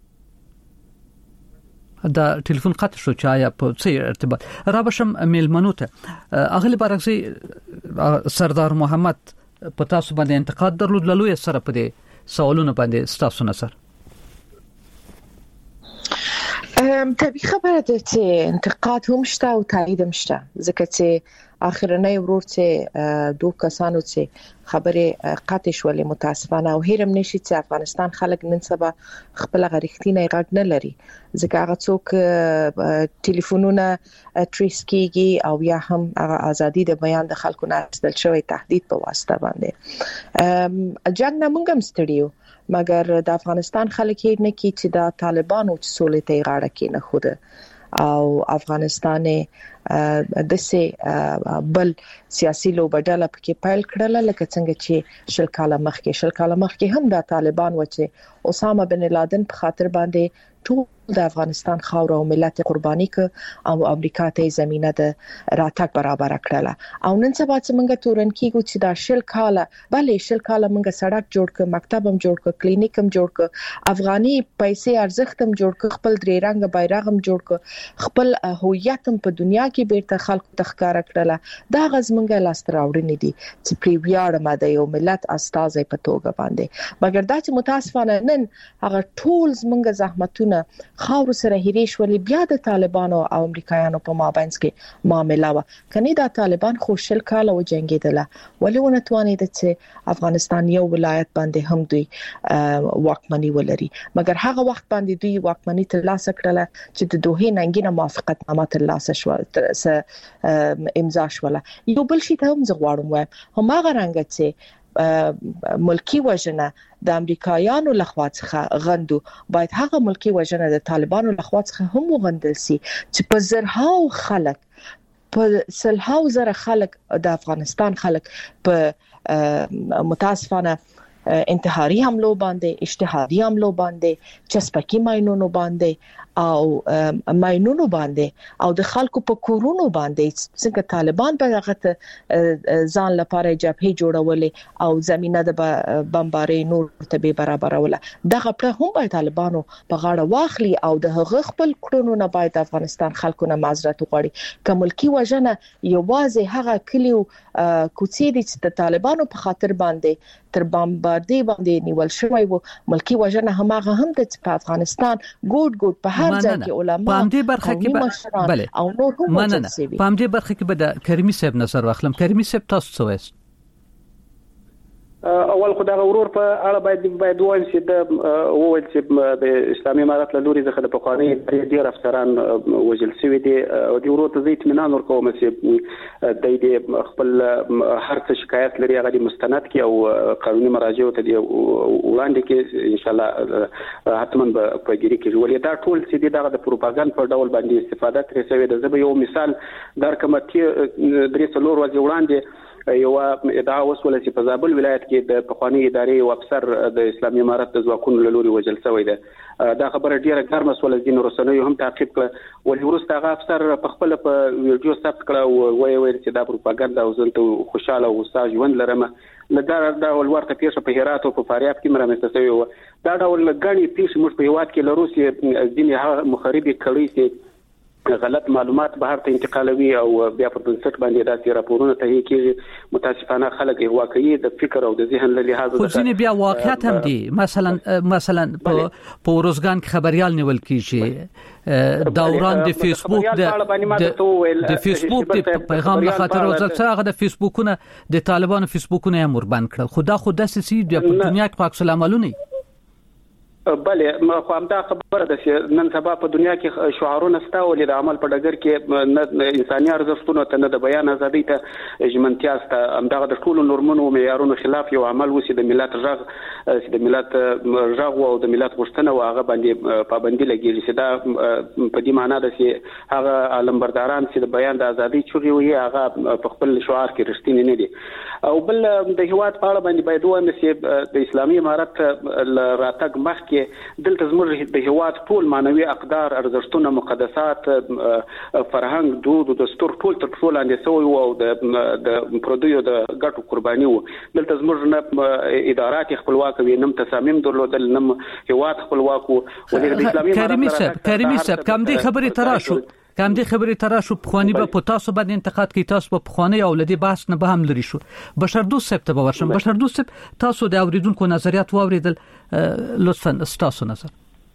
[SPEAKER 1] دا ټلیفون قطع شو چې آیا په څه ارتباط را بشم میلمنو ته اغلی برعکسي سردار محمد په تاسو باندې انتقاد درلود لوی سره په دې سوالونه باندې تاسو نظر
[SPEAKER 2] طبيعي خبره ده چې انتقاد هم شته او تایید هم شته ځکه چې اخرنۍ ورور چې دوه کسانو چې خبره قطع شولې متاسفانه او هیرم نشي چې افغانستان خلک نن سبا خپل غریختینه غږ نه لري ځکه هغه څوک ټلیفونونه ټریس کیږي او یا هم هغه ازادي د بیان د خلکو نه اصل شوی تهدید په واسطه باندې جنگ نه مونږ هم ستړیو مګر د افغانستان خلک یې نه کی چې د طالبانو چې سولې ته غاړه کې نه خوده او افغانستان د سه بل سیاسي لوبډاله پکې پایل کړل لکه څنګه چې شل کاله مخکې هم د طالبان و چې اسامه بن لادن په خاطر باندې ټول د افغانستان خاور او ملت قرباني ک او امریکا ته زمينه د راتګ برابر کړله او نن سبا چې موږ تورن کیږو چې دا شل کاله موږ سړک جوړ ک مکتب هم جوړ ک کلینیک هم جوړ ک افغاني پیسې ارزښت هم جوړ ک خپل درې رنګ بیرغ هم جوړ ک خپل هویت هم په دنیا کې بیرته خلکو ته ښکارا کړله دا غز موږ لاستر راوړنې دي چې په ویاړ مده یو ملت استازي په توګه باندې مګر دا چې متاسفانه نن هغه ټول موږ زحمتونه خاور سره هریش ولې بیا د طالبانو او امریکایانو په مابین کې معاملې و کني دا طالبان خوشل کاله و جنگیدله ولې ونه توانید چې افغانستان یو ولایت باندې هم دوی واکمنی ولري مګر هغه وخت باندې دوی واکمنی ترلاسه کړله چې د دوه ننګینه موافقتنامه ترلاسه شو امضا شوله یو بل شي ته هم زغواړم هم هغه رنګ چې ملکی وژنه د امریکایانو لخوا څخه غندو باید هغه ملکی وژنه د طالبانو لخوا څخه هم وغندل سي چې په زرهاو خلک په سلهاو زره خلک د افغانستان خلک په متاسفانه انتحاري حملو باندې اجتهادي حملو باندې چسپکی ماينونو باندې او ماينونو باندې او د خلکو په کورونو باندې څنګه طالبان په هغه ځان لپاره جبهه جوړولې او زمينه د بمباري نور ته به برابروله دغه په هم باید طالبانو په غاړه واخلي او د هغه خپل کړنو نه باید افغانستان خلکو نه معذرت وغواړي کوملکی وژنه یوازې هغه کلیو کوڅې دي چې د طالبانو په خاطر باندې تر بمباردي باندې نیول شوی وو ملکی وژنه همغه هم د افغانستان ګوډ په هر ځای کې علما
[SPEAKER 1] په دې برخه کې
[SPEAKER 2] او نور هم
[SPEAKER 1] په دې برخه کې به د کریمي صاحب نظر واخلم کریمي صاحب تاسو څه وایي
[SPEAKER 4] اول خو دا ورور په اړه باید وایم چې د وویل چې د اسلامي امارات له لوري څخه د پخوانی ډیر افسران وژل شوی دي او د ورور ته زه اطمینان ورکوم چې د دې خپل هر څه شکایت لري هغه د مستند کې او قانوني مراجعو ته دی وړاندې کې ان شاء الله حتما په ګری کې ولې دا ټول چې دغه د پروپاګاندا په ډول باندې استفاده ترې شوی د زبې یو مثال درکمه چې درې څلور ورځې وړاندې یو ادعا وسوله چې په زابل ولایت کې د پخوانی ادارې او افسر د اسلامي امارات د ځواکونو له لوري وژل شوی دی دا خبره ډیره ګرمه سوله دین رسنیو هم تعقیب کړه ولې ورسته هغه افسر په خپل په ویډیو ثبت کړه او ویل چې دا پروپاګاندا او زنته خوشاله او ساج ژوند لرمه لدا ورته پیښه په هرات او په فاریاب کې مرامسته شوی و دا ډول غني پیښه موږ په هواد کې لروسي ځینې مخربي کړي چې غلط معلومات بهر ته انتقالوي او بیا په بنسټ باندې داسې راپورونه ته کېږي متاسفانه خلک واقعي د فکر او د ذهن له لحاظه
[SPEAKER 1] خو ځینې بیا واقعیت هم دي مثلا په روزګان کې خبريال نیول کیږي دوران د فیسبوک د فیسبوک د پیغام له خاطر وزلڅه د فیسبوکونه د طالبانو فیسبوکونه هم وربند کړل خدا خود د سې د دنیا کې پاک سلام علیونه
[SPEAKER 4] بله خو همدا خبره ده چې نن سبا په دنیا کې شعارونه ستا ولې د عمل په ډګر کې نه انساني ارزښتونه ته نه د بیان ازادي ته ژمنتیا ستا همدغه د ټولو نورمونو او معیارونو خلاف یو عمل وسی د ملت غږ او د ملت غوښتنه او هغه باندې پابندي لګیږي چې دا په دې معنی ده چې هغه علمبرداران چې د بیان د ازادي چوغي وي هغه په خپل شعار کې رښتینی نه دي او بل د هیواد په اړه باندې باید وایم چې د اسلامي امارات راتګ مخکې دلته زموږ د هیواد ټول مانوي اقدار ارزښتونه مقدسات فرهنګ دود او دستور ټول تر ټولو لاندې سوی او د پردیو د ګټو قرباني وو دلته زموږ نه ادارات خپلواک وي نم تصامیم درلودل نم هیواد خپلواک وو ولې د اسلامي
[SPEAKER 1] کریمي صاحب کوم دې خبرې تراشو پخوانی به پوتاسو باندې انتقاد کوي تاسو په پخوانی اولادي بحث نه به هم لري شو بشردوست صاحب ته ورشم بشردوست صاحب تاسو د اوریدونکو نظریات واوریدل لطفا تاسو نظر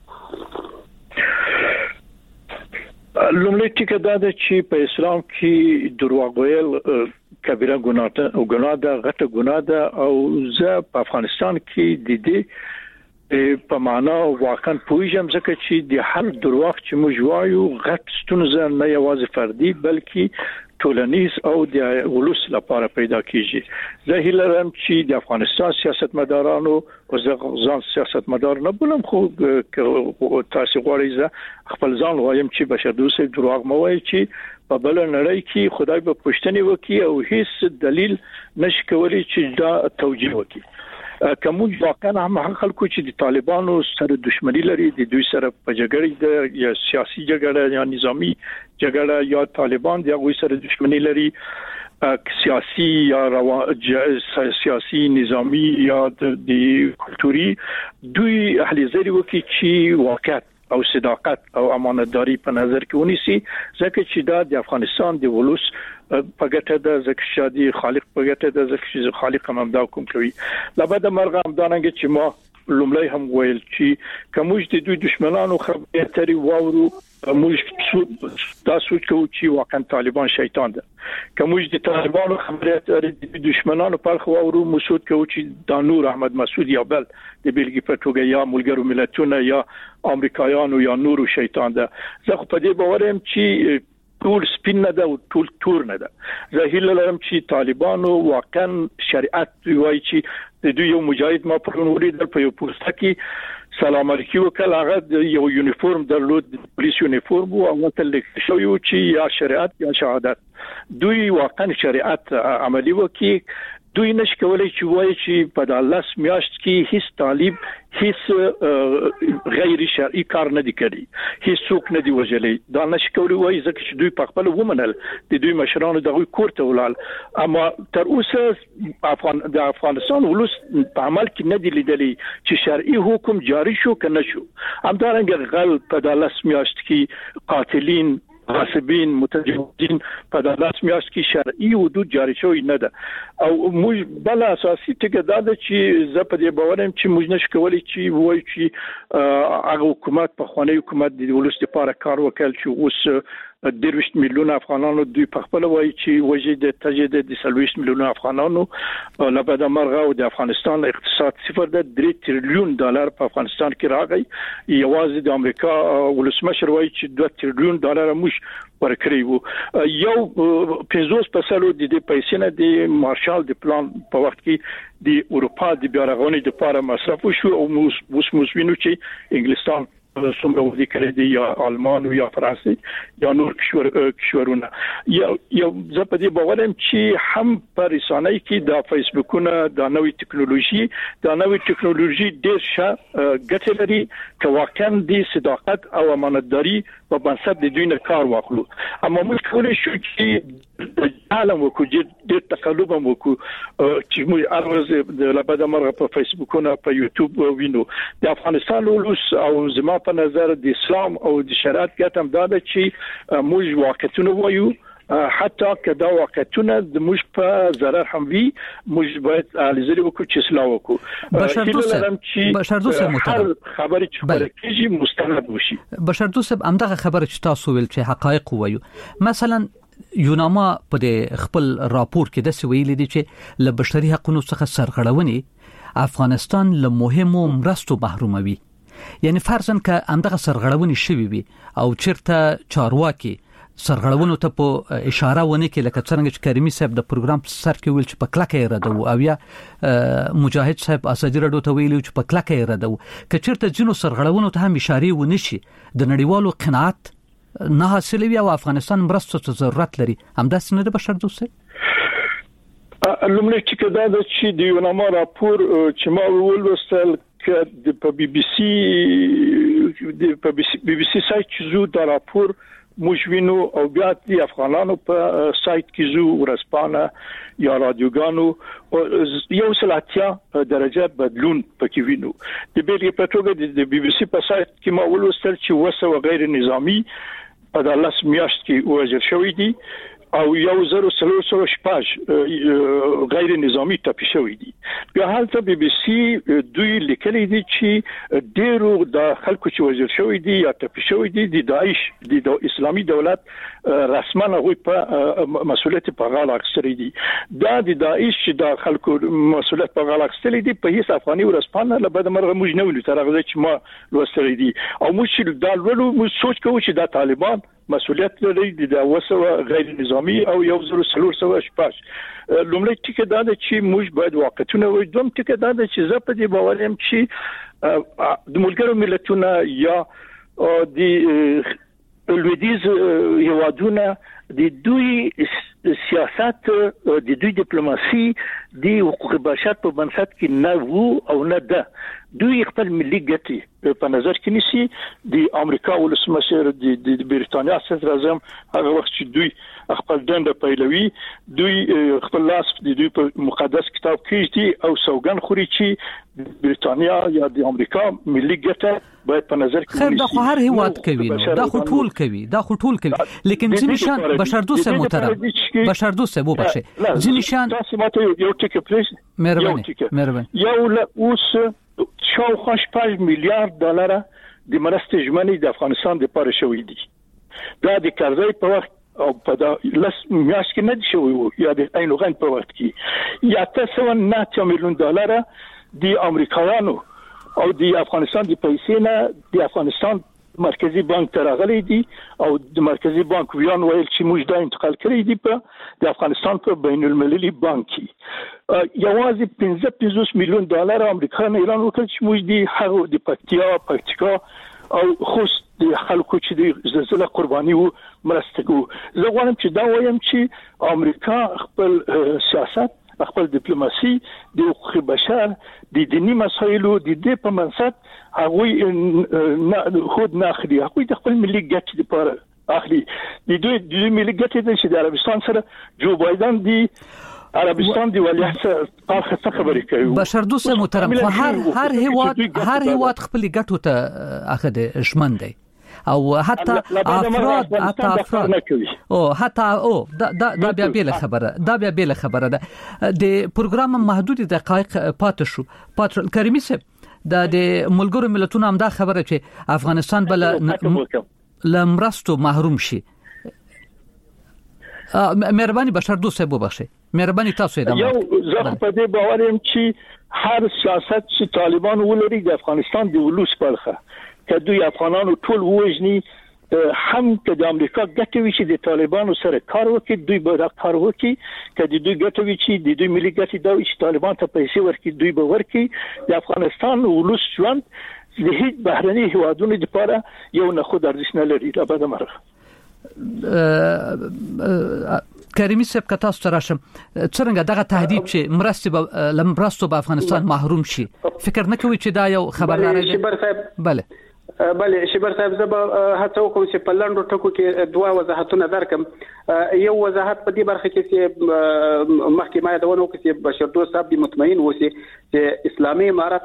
[SPEAKER 3] لومړی ټکی دا ده چې په اسلام کې دروغ ویل کبیره ګناه ده او غټه ګناه ده او زه په افغانستان کې د دې په معنا واقعا پوجم ځکه چې د هر دروغ چې موږ وایو غټ ستونزه نه یوازې فردي بلکې ټولنیز او د ولس لپاره پیدا کیږي زه هیله لرم چې د افغانستان سیاستمدارانو او ځان سیاستمدار نه بولم خو تاسو غواړئ خپل ځان وایم چې بشردوست دروغ مو وایي چې په بل نړۍ کې خدای به پښتني وکي او هیڅ دلیل نشي کولی چې دا توجیه وکي کوم واقعا هم خلکو چې د طالبانو سره دښمنی لري د دوی سره په جګړه یا سیاسي جګړه یا نظامی جګړه یا طالبان د هغه سره دښمنی لري سیاسي یا سیاسي نظامی یا د کلتوري دوی اهل زری وکي چې واقعیت او صداقت او امانتداري په نظر کې ونیسي ځکه چې دا د افغانستان د ولوس په ګټه د زکشادي خالق په ګټه د زکشي خالق هم دا کوم کوي لبد مرغه هم دانګ چې ما لومړی هم ویل چې کومج د دوی دشمنانو خبرې اترې واورو موږ تاسو کوو چې واقعا طالبان شیطان ده کومج د طالبانو خبرې اترې د دشمنانو پر خو واورو مسعود کوو چې د نور احمد مسعود یا بل د بیلګې په توګه یا ملګرو ملتونو یا امریکایانو یا نورو شیطان ده زه په دې باور یم چې ټول سپین نه ده او ټول تور نه ده زه هیله لرم چې طالبانو واقعا شریعت وایي چې د دوی یو مجاهد ما پرون ولیدل په یو پوسټ کې سلام علیکم وکړ هغه یو یونیفورم درلود پولیس یونیفورم او هغه تل شوی چې یا شریعت یا شهادت دوی واقعا شریعت عملی وکړي دوی نش کولای چې وایي چې په دالاس میاشت کې هیڅ طالب هیڅ غیر شرعي کار نه دی کړی هیڅ څوک نه دی وجلې دا نش کولای وایي ځکه چې دوی په خپل ومنل د دوی مشرانو دغه کورته ولال اما تر اوسه د افغانستان ولوس په عمل کې نه دی لیدلی چې شرعي حکم جاری شو کنه شو همدارنګه غل په دالاس میاشت کې قاتلین غاصبین متجاوزین په دالاس میاشت کې شرعي حدود جاری شوی نه ده او موږ بل اساسي ټکي دا ده چې زه په دې باور یم چې موږ نشو کولی چې وایي چې هغه حکومت په خوانی حکومت د ولس لپاره کار وکړي چې اوس 20 میلیون افغانانو دوی په خپل وایي چې وجه د تجدید د 30 میلیون افغانانو لپاره مرغه او د افغانستان اقتصاد 0.3 تریلیون ډالر په افغانستان کې راغی یوازې د امریکا ولسمشر وایي چې 2 تریلیون ډالر موږ ورکړی وو یو 50% د دې پیسې نه د مارشال د پلان په وخت کې د اروپا د بیا رغونې لپاره مصرف شو او موږ وینو چې انګلستان څومره ودی کړی دی یا آلمان یا فرانسې یا نور کشورونه یو زه په دې باور یم چې هم په رسانه‌ای کې د فیسبوکونه د نوې ټکنالوژي ډېر ښه ګټه لري چې واقعا د صداقت او امانتداري په بنسټ د دوی نه کار واخلو اما موږ کولی شو چې عالم وکړو د تقلب وکړو چې موږ ارزه د لبد مرغه په فیسبوکونه په یوټیوب وینو د افغانستان ولوس او زما په نظر د اسلام او د شریعت ګټم دا ده چې موږ واقعیتونه وایو حتی کدا واقعیتونه د موږ په ضرر هم وي موږ باید لزري وکړو چې اصلاح وکړو
[SPEAKER 1] بشردوسه محترم
[SPEAKER 3] خبرې چې ورکیږي مستند وشي
[SPEAKER 1] بشردوسه همدغه خبره چې تاسو ویل چې حقایق وایو مثلا یوناما په خپل راپور کې د سویل دي چې له بشري حقوقو څخه سرغړونې افغانستان له مهمو مرستو محروموي یعنی فرضاً که همدغه سرغړونې شوي وي او چیرته چارواکي سرغړونو ته په اشاره ونه کې لکه څنګه چې کریمي صاحب د پروګرام سر کې ویل چې په کلکه ردو او یا مجاهد صاحب اسدی رډو ته ویل چې په کلکه ردو که چیرته جنو سرغړونو ته هم اشاره ونه شي د نړیوالو قناعت نه حاصلوي او افغانستان مرستو ته ضرورت لري همداسې نه د بشردوسه
[SPEAKER 3] لومړی چې دا چې د یوناما راپور چې ما ولوستل که په بي بي سي سایت چې زو دا راپور موږ وینو او بیا د افغانانو په سایت کې زو ورسپانه یا رادیوګانو یو سلاتیا درجه بدلون پکې وینو د بیلګې په توګه د بي بي سي په سایت کې ما ولوستل چې وسو غیر نظامی په دالاس میاشت کې وژل شوی دي او 1308 غیر نظامی ټاپي شوی دي بیا هلته بي بي سي دوی لیکلي دي چې ډیرو د خلکو چې وژل شوی دي یا ټاپي شوی دي د داعش د اسلامي دولت رسما هغه په مسؤلیت په غاړه اخیستي دي دا د داعش د خلکو مسؤلیت په غاړه اخیستي دي په هیڅ افغاني ورسپانه له بده مرغه موږ نه ویل تر هغه چې ما لوستل دي او موږ دا ولو موږ سوچ کوو چې دا طالبان مسؤلیت لري د وسو غیر نظامی او 1308 لومړی ټکی دا چې موږ باید واقعیتونه وایو دوم ټکی دا چې زه په دې باور یم چې د ملګرو ملتونو یا د لویدیز هیوادونه د دوی سیاست د دوی ډیپلوماسي د حقوق بشر په بنسټ کې نه وو او نه ده. دوی خپل ملي ګټې په نظر کې نیسي. د امریکا ولسمشر د بریټانیا صدر اعظم هغه وخت چې دوی خپل دنده پیلوي دوی خپل لاس د دوی په مقدس کتاب کې دي او سوګن خوري چې بریټانیا یا د امریکا ملي ګټه باید په نظر کې
[SPEAKER 1] ونیسي. خیر دا هر هیواد کوي دا خو ټول کوي لیکن ځینې شان بشردوست محترم بشردوست مو بخښي ځینې شان
[SPEAKER 3] تاسو ماته یو ټکی پلیز
[SPEAKER 1] مهرباني
[SPEAKER 3] یو اوس شاوخوا 5 میلیارډ ډالر د مرستې ژمنې د افغانستان لپاره شوې دي. دا د قرضې په وخت او په دا لس میاشت کې نه دي شوې یا د عین غن په وخت کې یا 9 میلیون ډالر د امریکایانو او د افغانستان د پیسې نه د افغانستان مرکزی بانک ته راغلي دي او د مرکزی بانک ویان ویل چې موږ دا انتقال کړی دي په د افغانستان په بین المللي بانک کې یوازې 15 میلیون ډالر امریکایان اعلان وکړ چې موږ د هغه د پکتیکا او خوست د خلکو چې د زلزلې قرباني وو مرسته کوو. زه غواړم چې دا وایم چې امریکا خپل سیاست خپل ډیپلوماسي د حقوق بشر د دینی مسایلو د دې په منسط هغه خود نه اخلي. هغه د خپل ملي ګټې لپاره اخلي. د دوی ملي ګټې چې د عربستان سره جو بایدن دی عربستان دی ولیعهد څخه خبرې کوي.
[SPEAKER 1] بشردوست محترم هر هیواد خپل ګټو ته اخد ژمن دی او حتی افراد دا بیا بیل خبره ده. د پروګرام محدود دقایق پاتې شو. کریمي صاحب د ملګرو ملتونو هم دا خبره چې افغانستان بل لمرستو محروم شي. مهرباني بشردوست صاحب وبخښئ مهرباني تاسو
[SPEAKER 3] یو زه په دې باور یم چې هر سیاست چې طالبان ولري د افغانستان د ولوس برخه کدوې افغانانو ټول وژني هم که د امریکا ګټوي چې د طالبانو سره کار وکړي دوی به دا کار وکړي که د دوی ګټوي چې د دوی ملي ګټې دا چې طالبان ته پیسې ورکړي دوی به ورکړي. د افغانستان ولوس ژوند د هیڅ بهرني هیوادونو لپاره یو نه خود ارزښت نه لري. دا به مرغ
[SPEAKER 1] کریمي صاحب که تاسو ته راشم څنګه دغه تهدید چې مرستو به افغانستان محروم شي فکر نه کوي چې دا یو خبرداری دی؟
[SPEAKER 4] بله شبر صاحب زه به هڅه وکم چې په لنډو ټکو کې دوه وضاحتونه درکم. یو وضاحت په دې برخه کې چې مخکې ما یادونه وکړه چې بشردوست صاحب دې مطمئن اوسي چې اسلامي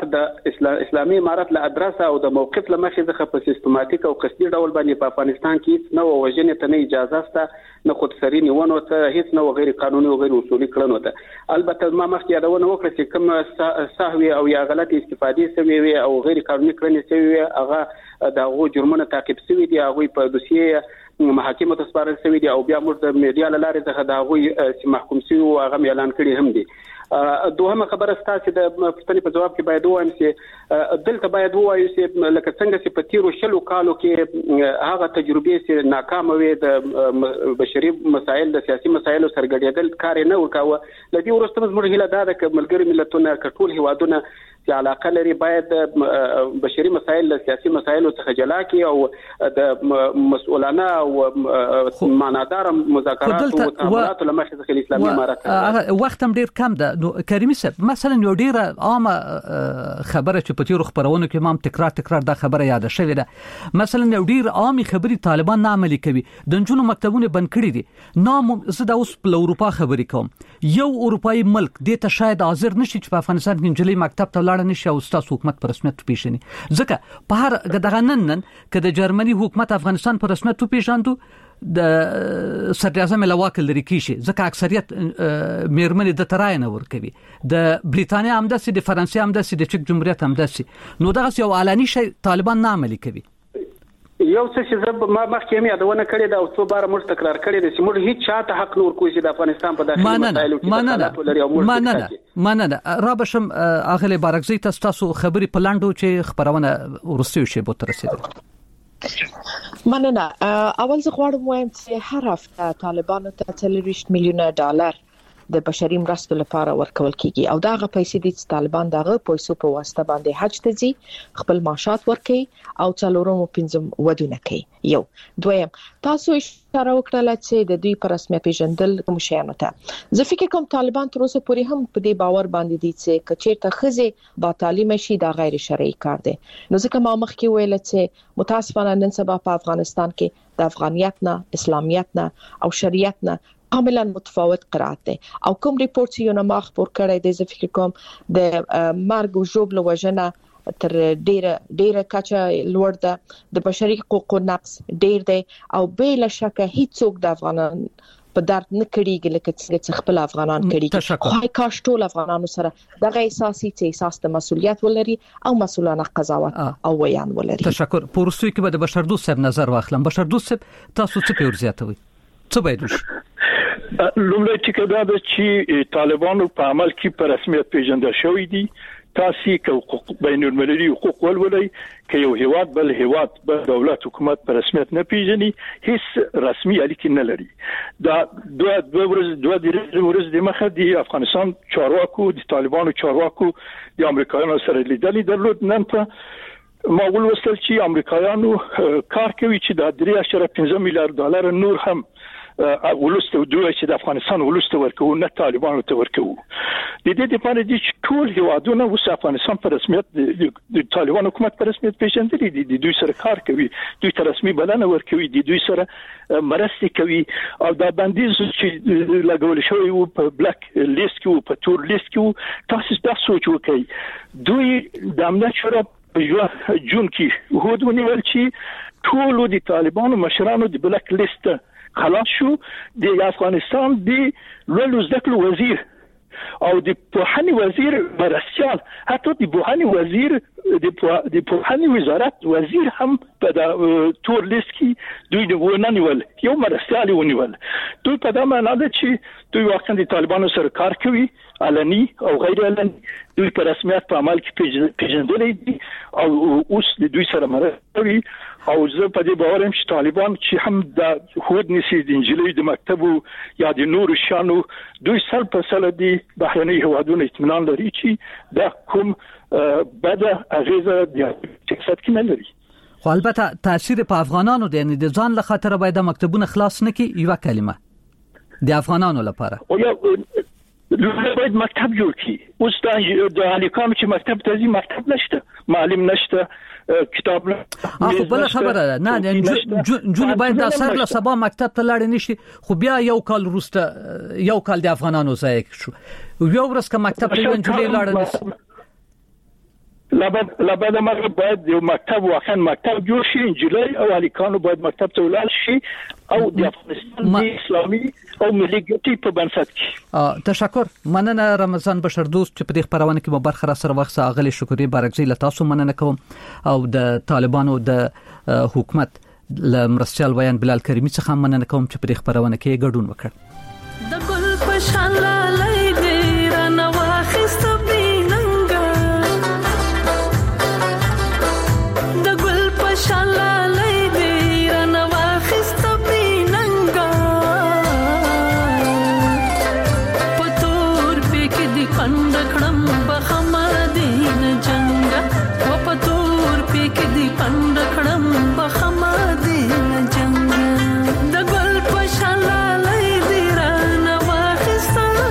[SPEAKER 4] امارت له ادرسه او د موقف له مخې څخه په سیستماتیک او قصدي ډول باندې په افغانستان کې نه وژنې ته نه اجازه شته نه خودسري نیونه ته هیڅ نه غیر قانوني او غیر اصولي کړنو ته. البته ما مخکې یادونه وکړه چې کوم سهوی او یا غلطي استفادې شوی وي او غیر قانوني کړنې شوی وي هغه دا غو جرمونه تعقیب شوی دي هغه په دوسیه محاکمه ته سپارل شوی دي او بیا موږ د میډیا لاره څخه دا غو چې محکوم شوی او هغه اعلان کړی هم دي. دوهمه خبره ستاسو د پښتنې په جواب کې باید وایم چې دلته باید وایو چې لکه څنګه چې په تیرو شلو کالو کې هغه تجربې چې ناکامه وي د بشري مسایل د سیاسي مسایلو سرګړېدل کار نه وکاوه. لدی ورسته موږ هیله دا ده چې ملګری ملتونه ټول هیوادونه چې علاقه لري باید بشري مسایل له سیاسي مسایلو څخه جلا کړي او د مسؤلانه او معنادار مذاکرات او تفاهمات لمخې څخه اسلامي امارت
[SPEAKER 1] وخت هم ډیر کم ده. کریمي صاحب مثلا یو ډیره عامه خبره چې په تیرو خبرونو کې مام تکرار دا خبره یاد شوې ده. مثلا یو ډیر عامي خبري طالبان نه عملي کوي د جنونو مکتبونه بند کړي دي. نام زه د اوس په اروپا خبرې کوم یو اروپאי ملک د ته شاید حاضر نشي چې په افغانستان کې جلي مکتب ته لاړ نشي او ستاسو حکومت پر رسمیت پیژني. ځکه په هر دغه نن که د جرمني حکومت افغانستان پر رسمیت پیژاندو د صدر اعظم لواک لري کیږي ځکه اکثریت میرمنې د ترای نه ور کوي. د بریټانیا هم داسې د فرانسې هم داسې د چک جمهوریت هم داسې نو دغه یو علني شی طالبان نه عملي کوي.
[SPEAKER 4] یو څه چې ما مخکې هم یادونه کړې ده او څو بار موږ تکرار کړې ده چې موږ هیڅ چاته حق نور کوی چې د افغانستان په داخلي مسایلو کې
[SPEAKER 1] مننه را بشم اغلی بارکزی تاسو خبري په لاندو چې خبرونه ورسېو شي بو تر رسیدل.
[SPEAKER 2] مننه. اول زه غواړم وایم چې هر هفته طالبانو ته 30 میلیون ډالر د بشري مرستو لپاره ورکول کیږي او داغه پیسې د طالبان دغه پیسو په واسطه باندې حج ته ځي، خپل معاشات ورکي او څلورم او پنځم ودونه کوي. یو دویم تاسو اشاره وکړه چې د دوی پر رسمي پیژندل کوم شیانو ته زه فکر کوم طالبان تر اوسه پورې هم په دې باور باندې دي چې کچېرته خزه با تعلیم شي دا غیر شرعي کار دی. نو ځکه ما مخکې ویل چې متاسفانه نن سبا په افغانستان کې د افغانیت نه، اسلامیت نه او شریعت نه کاملا متفاوت قرات دي او کوم ریپورت یو نه مخبر کړی دی زه فکر کوم د مرګ او ژوبل وژنه تر ډیره کچه لوړ ده، د بشري حقوقو نقض ډیر دی او بلا شک هیڅوک د افغانان په درد نه کړيږي لکه څنګه خپل افغانان کړي. خو کاش ټول افغانانو سره دغه احساس د مسؤلیت ولري او مسؤلانه قضاوت او بیان ولري.
[SPEAKER 1] تشکر. پورستوي کې به د بشردوست صاحب نظر واخلم. بشردوست صاحب تاسو څه پیور زیاتوي؟ څه باید وشي؟
[SPEAKER 3] لومړی چې دا د چې طالبانو په عمل کې په رسمیت پیژندل شوی دي، تاسو کې بین المللي حقوق ولولي کې یو هیواد بل هیواد بل دولت حکومت په رسمیت نه پیژني، هیڅ رسمي اړیکې نه لري. دا دوه ورځې د مخه د افغانستان چارواکو د طالبانو چارواکو د امریکایانو سره لیدلې درلود. نن ته ما ولوستل چې امریکایانو کار کوي چې د 3.5 میلیارډ ډالر نور هم ولسته دوی چې د افغانستان ولسته ورکو نه طالبانو ته ورکو. د دې لپاره چې ټول هیوادونه اوس افغانستان په رسمیت د طالبان حکومت په رسمیت پیژندلي دي، د دوی سره کار کوي، دوی ته رسمي بلنه ورکوي، د دوی سره مرستې کوي او دا بندیز چې لګول شوی وو په بلاک لیست کې وو په تور لیست کې وو. تاسو دا سوچ وکړئ دوی د امنیت شورا په جون کې هود ونیول چې ټول د طالبانو مشرانو د بلاک لیست خلاص شو. د افغانستان د لوړو زده کړو وزیر او د پوهنې وزیر مرستيال، حتی د پوهنې وزیر د پوهنې وزارت وزیر هم په تور لیست کې دوی ونیول، یو مرستيال ونیول. دوی په دا معنی ده چې دوی واقعا د طالبانو سره کار کوي، علني او غیر علني، دوی په رسمیت په عمل کې پیژندلې دي او اوس د دوی سره مرسته کوي. او زه په دې باور یم چې طالبان چې هم د هود نسی د انجلۍ د مکتبو یا د نورو شانو دوی سل په سل دي بهرني هوادونه اطمینان لري چې دا کوم بده اغیزه د سیاست کې نه لري.
[SPEAKER 1] خو البته تاثیر په افغانانو دی، یعنی د ځان له خاطر باید مکتبونه خلاص نکي. یو کلمه د افغانانو لپاره
[SPEAKER 3] او یا باید مکتب جوړ کی. اوس د الیکام چې مکتب ته ځي مکتب نشته، معلم نشته، کتاب نه.
[SPEAKER 1] خو بل خبره ده نه جون باید د سر له سبا مکتب ته لاړ نشي، خو بیا یو کال وروسته یو کال د افغانانو ځای شو، یو ورځ که مکتب ته ونجلې لاړ نشي
[SPEAKER 3] لابد مرغ باید یو مکتب واقعا مکتب جوړ شي، انجلۍ او الیکانو باید مکتب ته ولاړ شي او د افغانستان اسلامي او ملي ګټې په بنسټ کې.
[SPEAKER 1] تشکر. مننه رمضان بشردوست چې په دې خبرونه کې مو برخه را سره وخت اغلی شکرې بارکزی له تاسو مننه کوم او د طالبانو د حکومت له مرستيال ویان بلال کریمی څخه مننه کوم چې په دې خبرونه کې ګډون وکړ. د ګل په شان لالای دې رانه واخست
[SPEAKER 10] د ګل په شان لالای دی رانه واخسته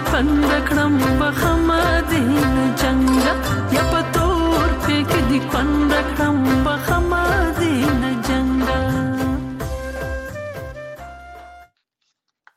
[SPEAKER 10] بند کړم په